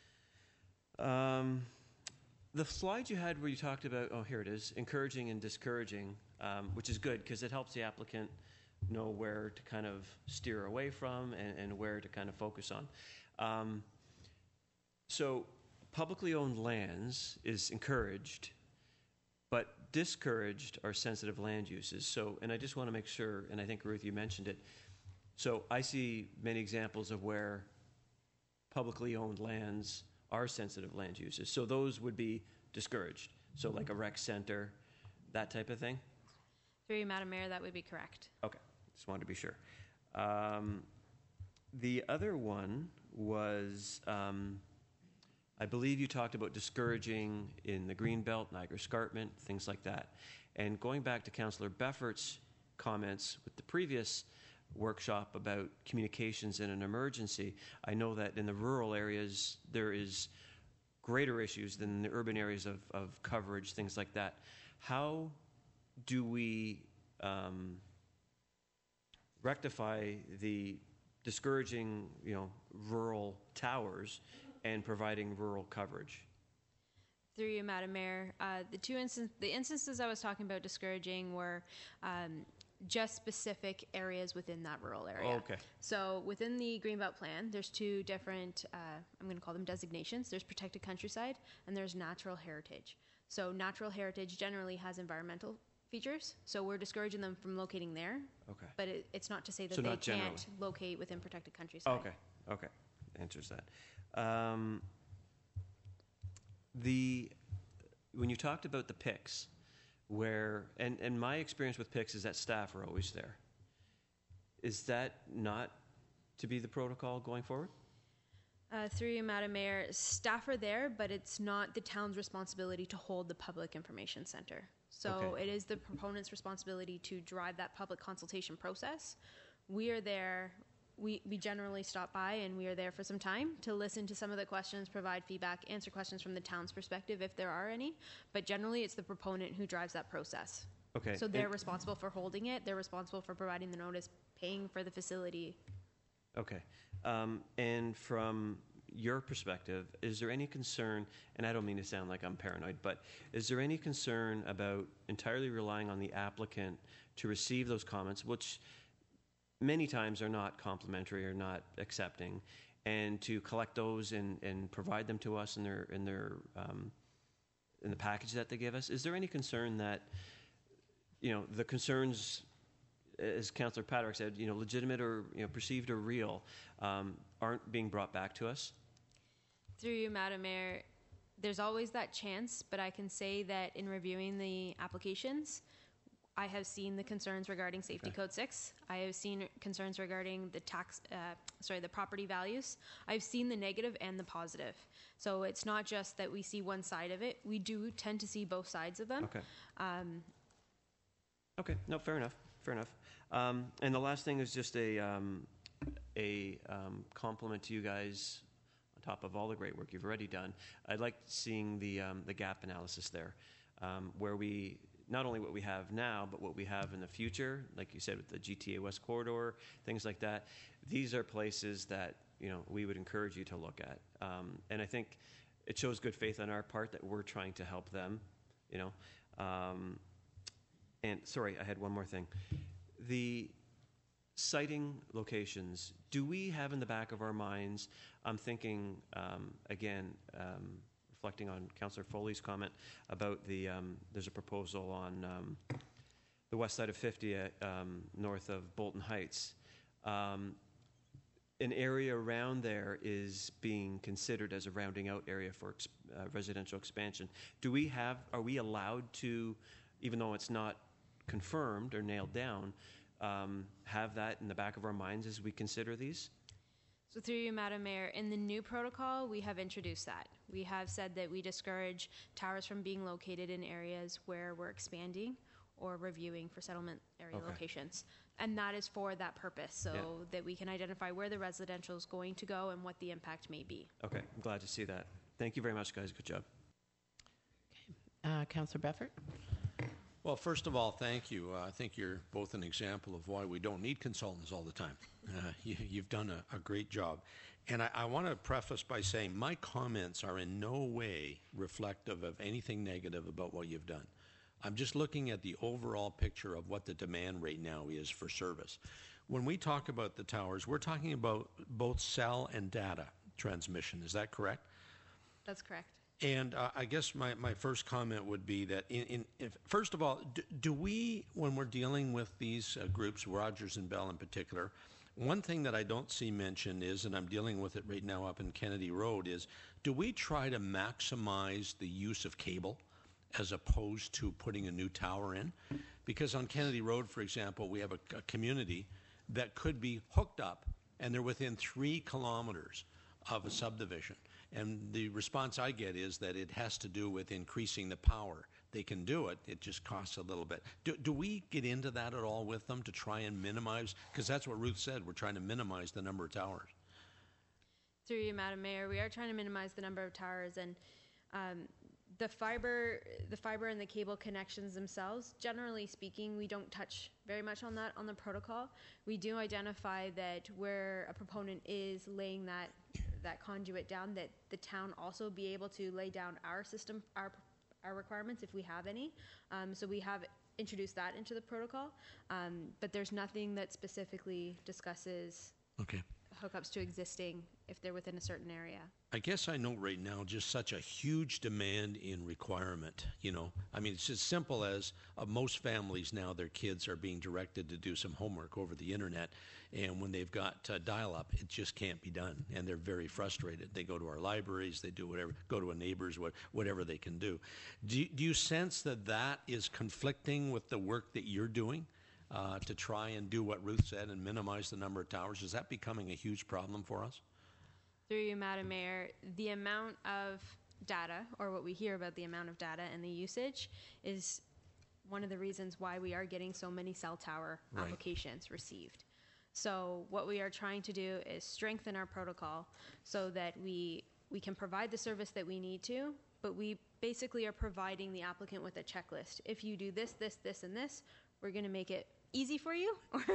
Um, the slide you had where you talked about, oh, here it is, encouraging and discouraging, um, which is good because it helps the applicant know where to kind of steer away from and, and where to kind of focus on. Um, so publicly owned lands is encouraged, but discouraged are sensitive land uses. So, and I just want to make sure, and I think, Ruth, you mentioned it. So I see many examples of where publicly owned lands are sensitive land uses. So those would be discouraged. So like a rec center, that type of thing? Through you, Madam Mayor, that would be correct. Okay, just wanted to be sure. Um, the other one was, um, I believe you talked about discouraging in the Greenbelt, Niagara Escarpment, things like that. And going back to Councillor Beffert's comments with the previous workshop about communications in an emergency, I know that in the rural areas there is greater issues than in the urban areas of, of coverage, things like that. How do we um, rectify the discouraging, you know, rural towers and providing rural coverage? Through you, Madam Mayor, uh, the two instances, the instances I was talking about discouraging were um, just specific areas within that rural area. Oh, okay. So within the Greenbelt Plan, there's two different, uh, I'm going to call them designations. There's protected countryside and there's natural heritage. So natural heritage generally has environmental features, so we're discouraging them from locating there. Okay. But it, it's not to say that So they not generally. can't locate within protected countryside. Okay, okay, answers that. Um, the when you talked about the P I Cs, where and and my experience with P I Cs is that staff are always there. Is that not to be the protocol going forward? Uh, through you, Madam Mayor, staff are there, but it's not the town's responsibility to hold the public information center. So Okay. it is the proponent's responsibility to drive that public consultation process. We are there, we, we generally stop by and we are there for some time to listen to some of the questions, provide feedback, answer questions from the town's perspective if there are any, but generally it's the proponent who drives that process. Okay. So they're and- responsible for holding it, they're responsible for providing the notice, paying for the facility. Okay. Um, and from your perspective, is there any concern, and I don't mean to sound like I'm paranoid, but is there any concern about entirely relying on the applicant to receive those comments, which many times are not complimentary or not accepting, and to collect those and, and provide them to us in their in their um, in the package that they give us? Is there any concern that, you know, the concerns, as Councillor Patrick said, you know, legitimate or, you know, perceived or real, um, aren't being brought back to us? Through you, Madam Mayor, there's always that chance, but I can say that in reviewing the applications, I have seen the concerns regarding Safety Code six. I have seen concerns regarding the tax, uh, sorry, the property values. I've seen the negative and the positive. So it's not just that we see one side of it. We do tend to see both sides of them. Okay. Um, Okay. No, fair enough. Fair enough. Um, and the last thing is just a um, a um, compliment to you guys. On top of all the great work you've already done, I'd like seeing the um, the gap analysis there, um, where we not only what we have now, but what we have in the future. Like you said, with the G T A West Corridor, things like that. These are places that, you know, we would encourage you to look at, um, and I think it shows good faith on our part that we're trying to help them. You know. Um, And sorry, I had one more thing. The siting locations, do we have in the back of our minds, I'm thinking, um, again, um, reflecting on Councillor Foley's comment about the, um, there's a proposal on um, the west side of fifty, uh, um, north of Bolton Heights. Um, an area around there is being considered as a rounding out area for ex- uh, residential expansion. Do we have, are we allowed to, even though it's not confirmed or nailed down, um, have that in the back of our minds as we consider these? So through you, Madam Mayor, in the new protocol, we have introduced that. We have said that we discourage towers from being located in areas where we're expanding or reviewing for settlement area Okay. locations. And that is for that purpose, so Yeah. that we can identify where the residential is going to go and what the impact may be. Okay, I'm glad to see that. Thank you very much, guys. Good job. Uh, Councillor Beffert? Well, first of all, thank you. Uh, I think you're both an example of why we don't need consultants all the time. Uh, you, you've done a, a great job. And I, I want to preface by saying my comments are in no way reflective of anything negative about what you've done. I'm just looking at the overall picture of what the demand right now is for service. When we talk about the towers, we're talking about both cell and data transmission. Is that correct? That's correct. And uh, I guess my, my first comment would be that, in, in if, first of all, do, do we, when we're dealing with these uh, groups, Rogers and Bell in particular, one thing that I don't see mentioned is, and I'm dealing with it right now up in Kennedy Road, is do we try to maximize the use of cable as opposed to putting a new tower in? Because on Kennedy Road, for example, we have a, a community that could be hooked up, and they're within three kilometers of a subdivision. And the response I get is that it has to do with increasing the power. They can do it, it just costs a little bit. Do, do we get into that at all with them to try and minimize? Because that's what Ruth said, we're trying to minimize the number of towers. Through you, Madam Mayor, we are trying to minimize the number of towers, and um, the fiber, the fiber and the cable connections themselves, generally speaking, we don't touch very much on that on the protocol. We do identify that where a proponent is laying that that conduit down, that the town also be able to lay down our system, our our requirements if we have any. Um, so we have introduced that into the protocol, um, but there's nothing that specifically discusses Okay. hookups to existing if they're within a certain area. I guess I know right now just such a huge demand in requirement, you know. I mean, it's as simple as uh, most families now, their kids are being directed to do some homework over the internet, and when they've got uh, dial-up, it just can't be done, and they're very frustrated. They go to our libraries, they do whatever, go to a neighbor's, what, whatever they can do. Do you, do you sense that that is conflicting with the work that you're doing uh, to try and do what Ruth said and minimize the number of towers? Is that becoming a huge problem for us? Through you, Madam Mayor, the amount of data, or what we hear about the amount of data and the usage, is one of the reasons why we are getting so many cell tower Right. applications received. So what we are trying to do is strengthen our protocol so that we we can provide the service that we need to, but we basically are providing the applicant with a checklist. If you do this, this, this, and this, we're going to make it easy for you,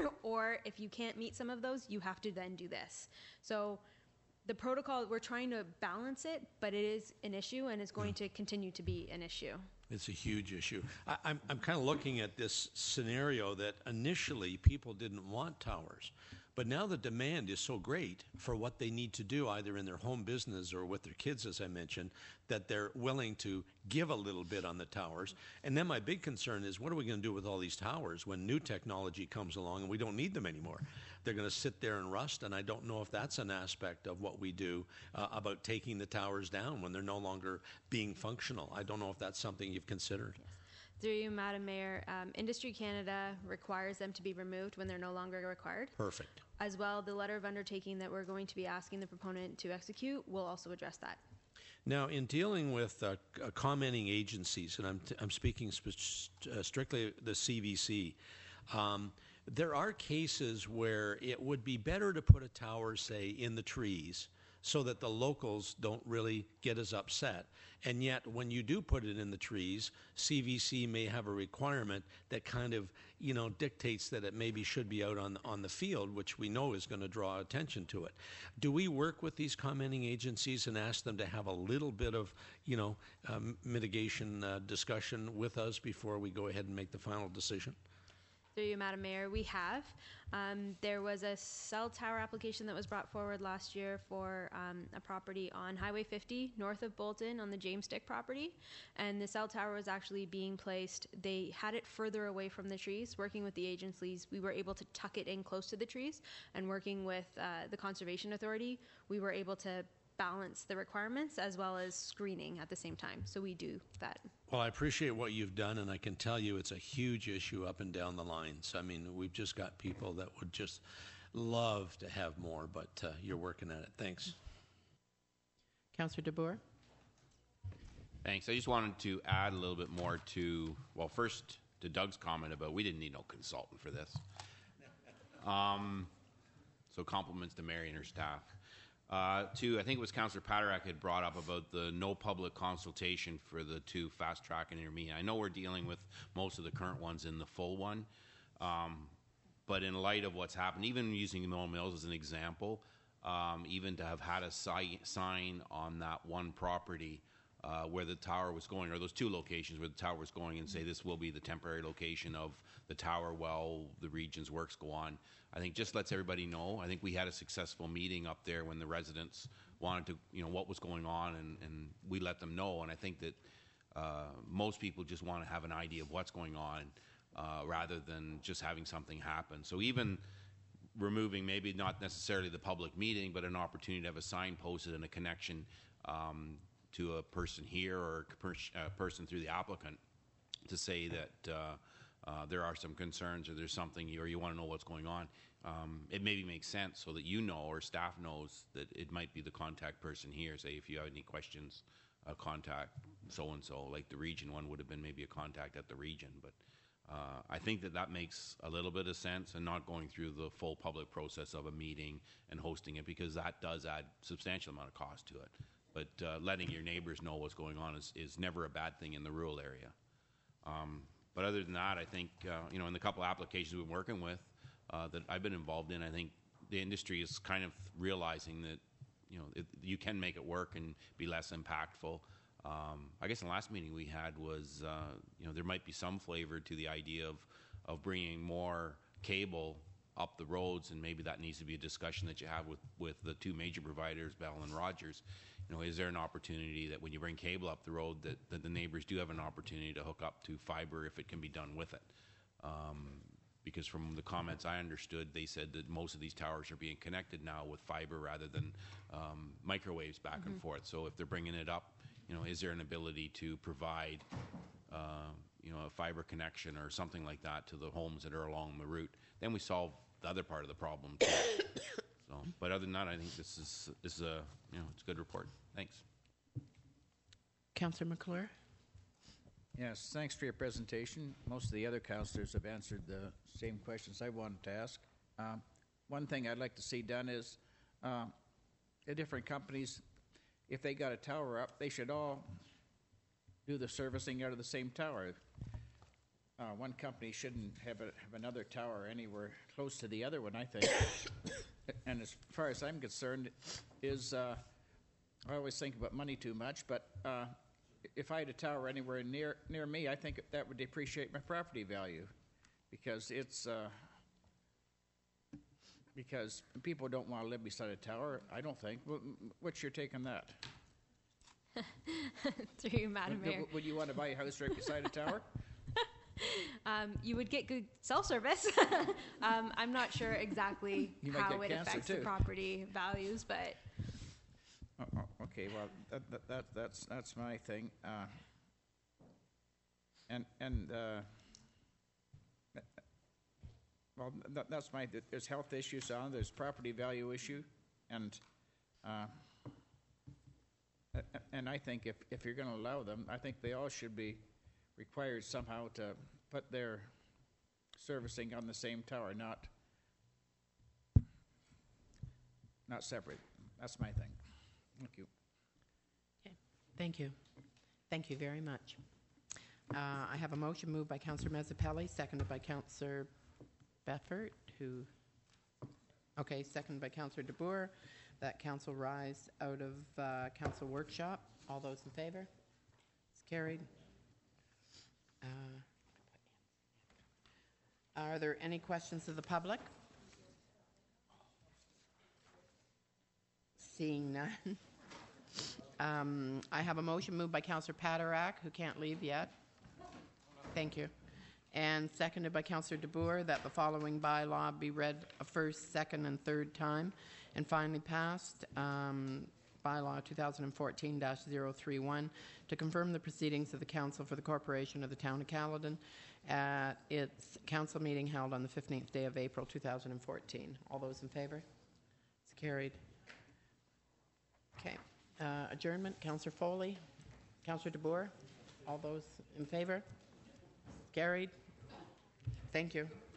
or if you can't meet some of those, you have to then do this. So the protocol, we're trying to balance it, but it is an issue and is going to continue to be an issue. It's a huge issue. I, I'm, I'm kind of looking at this scenario that initially people didn't want towers, but now the demand is so great for what they need to do, either in their home business or with their kids, as I mentioned, that they're willing to give a little bit on the towers. And then my big concern is, what are we going to do with all these towers when new technology comes along and we don't need them anymore? They're going to sit there and rust, and I don't know if that's an aspect of what we do uh, about taking the towers down when they're no longer being functional. I don't know if that's something you've considered. Yes. Through you, Madam Mayor, um, Industry Canada requires them to be removed when they're no longer required. Perfect. As well, the letter of undertaking that we're going to be asking the proponent to execute will also address that. Now, in dealing with uh, c- uh, commenting agencies, and I'm, t- I'm speaking sp- st- uh, strictly the C V C, um, there are cases where it would be better to put a tower, say, in the trees so that the locals don't really get as upset. And yet, when you do put it in the trees, C V C may have a requirement that kind of, you know, dictates that it maybe should be out on, on the field, which we know is going to draw attention to it. Do we work with these commenting agencies and ask them to have a little bit of, you know, um, mitigation uh, discussion with us before we go ahead and make the final decision? Through you, Madam Mayor, we have. Um, there was a cell tower application that was brought forward last year for um, a property on Highway fifty north of Bolton on the James Stick property, and the cell tower was actually being placed. They had it further away from the trees. Working with the agencies, we were able to tuck it in close to the trees, and working with uh, the Conservation Authority, we were able to balance the requirements as well as screening at the same time. So we do that. Well, I appreciate what you've done, and I can tell you it's a huge issue up and down the lines. I mean, we've just got people that would just love to have more, but uh, you're working at it. Thanks. Councillor DeBoer? Thanks. I just wanted to add a little bit more to, well, first to Doug's comment about we didn't need no consultant for this. Um, so compliments to Mary and her staff. Uh, two, I think it was Councillor Paterak had brought up about the no public consultation for the two fast track and intermediate. I know we're dealing with most of the current ones in the full one, um, but in light of what's happened, even using Mill Mills as an example, um, even to have had a si- sign on that one property uh, where the tower was going, or those two locations where the tower was going, and say this will be the temporary location of the tower while the region's works go on, I think just lets everybody know. I think we had a successful meeting up there when the residents wanted to, you know, what was going on, and, and we let them know. And I think that uh, most people just want to have an idea of what's going on uh, rather than just having something happen. So even removing maybe not necessarily the public meeting, but an opportunity to have a sign posted and a connection um, to a person here or a pers- uh, person through the applicant to say that uh, uh, there are some concerns or there's something or you want to know what's going on. Um, it maybe makes sense so that you know or staff knows that it might be the contact person here. Say if you have any questions, uh, contact so-and-so. Like the region one would have been maybe a contact at the region. But uh, I think that that makes a little bit of sense and not going through the full public process of a meeting and hosting it, because that does add substantial amount of cost to it. But uh, letting your neighbors know what's going on is, is never a bad thing in the rural area. Um, but other than that, I think, uh, you know, in the couple applications we've been working with uh, that I've been involved in, I think the industry is kind of realizing that, you know, it, you can make it work and be less impactful. Um, I guess the last meeting we had was, uh, you know, there might be some flavor to the idea of, of bringing more cable up the roads, and maybe that needs to be a discussion that you have with, with the two major providers, Bell and Rogers. You know, is there an opportunity that when you bring cable up the road that, that the neighbors do have an opportunity to hook up to fiber if it can be done with it? Um, because from the comments I understood, they said that most of these towers are being connected now with fiber rather than um, microwaves back mm-hmm. and forth. So if they're bringing it up, you know, is there an ability to provide, uh, you know, a fiber connection or something like that to the homes that are along the route? Then we solve the other part of the problem too. So, but other than that, I think this is this is a you know it's a good report. Thanks. Councillor McClure. Yes, thanks for your presentation. Most of the other councillors have answered the same questions I wanted to ask. Um, one thing I'd like to see done is uh, the different companies, if they got a tower up, they should all do the servicing out of the same tower. Uh, one company shouldn't have, a, have another tower anywhere close to the other one, I think. And as far as I'm concerned, is uh, I always think about money too much, but uh, if I had a tower anywhere near near me, I think that would depreciate my property value, because it's uh, because people don't want to live beside a tower. I don't think. What's your take on that? Through you, Madam would, Mayor. Would you want to buy a house right beside a tower? Um, you would get good cell service. um, I'm not sure exactly how it affects too. the property values, but oh, oh, okay. Well, that, that, that that's that's my thing. Uh, and and uh, well, that, that's my. There's health issues on. There's property value issue, and uh, and I think if if you're going to allow them, I think they all should be required somehow to put their servicing on the same tower, not not separate. That's my thing. Thank you. Okay. Thank you. Thank you very much. Uh, I have a motion moved by Councillor Mezzapelli, seconded by Councillor Bedford, who, okay, seconded by Councillor DeBoer, that council rise out of uh, council workshop. All those in favor? It's carried. Uh, are there any questions of the public? Seeing none. um, I have a motion moved by Councillor Paterak, who can't leave yet. Thank you. And seconded by Councillor DeBoer that the following bylaw be read a first, second, and third time and finally passed. Um, Bylaw twenty fourteen dash zero three one to confirm the proceedings of the Council for the Corporation of the Town of Caledon at its council meeting held on the fifteenth day of April two thousand fourteen. All those in favor? It's carried. Okay. Uh, adjournment, Councillor Foley, Councillor DeBoer, all those in favor? Carried. Thank you.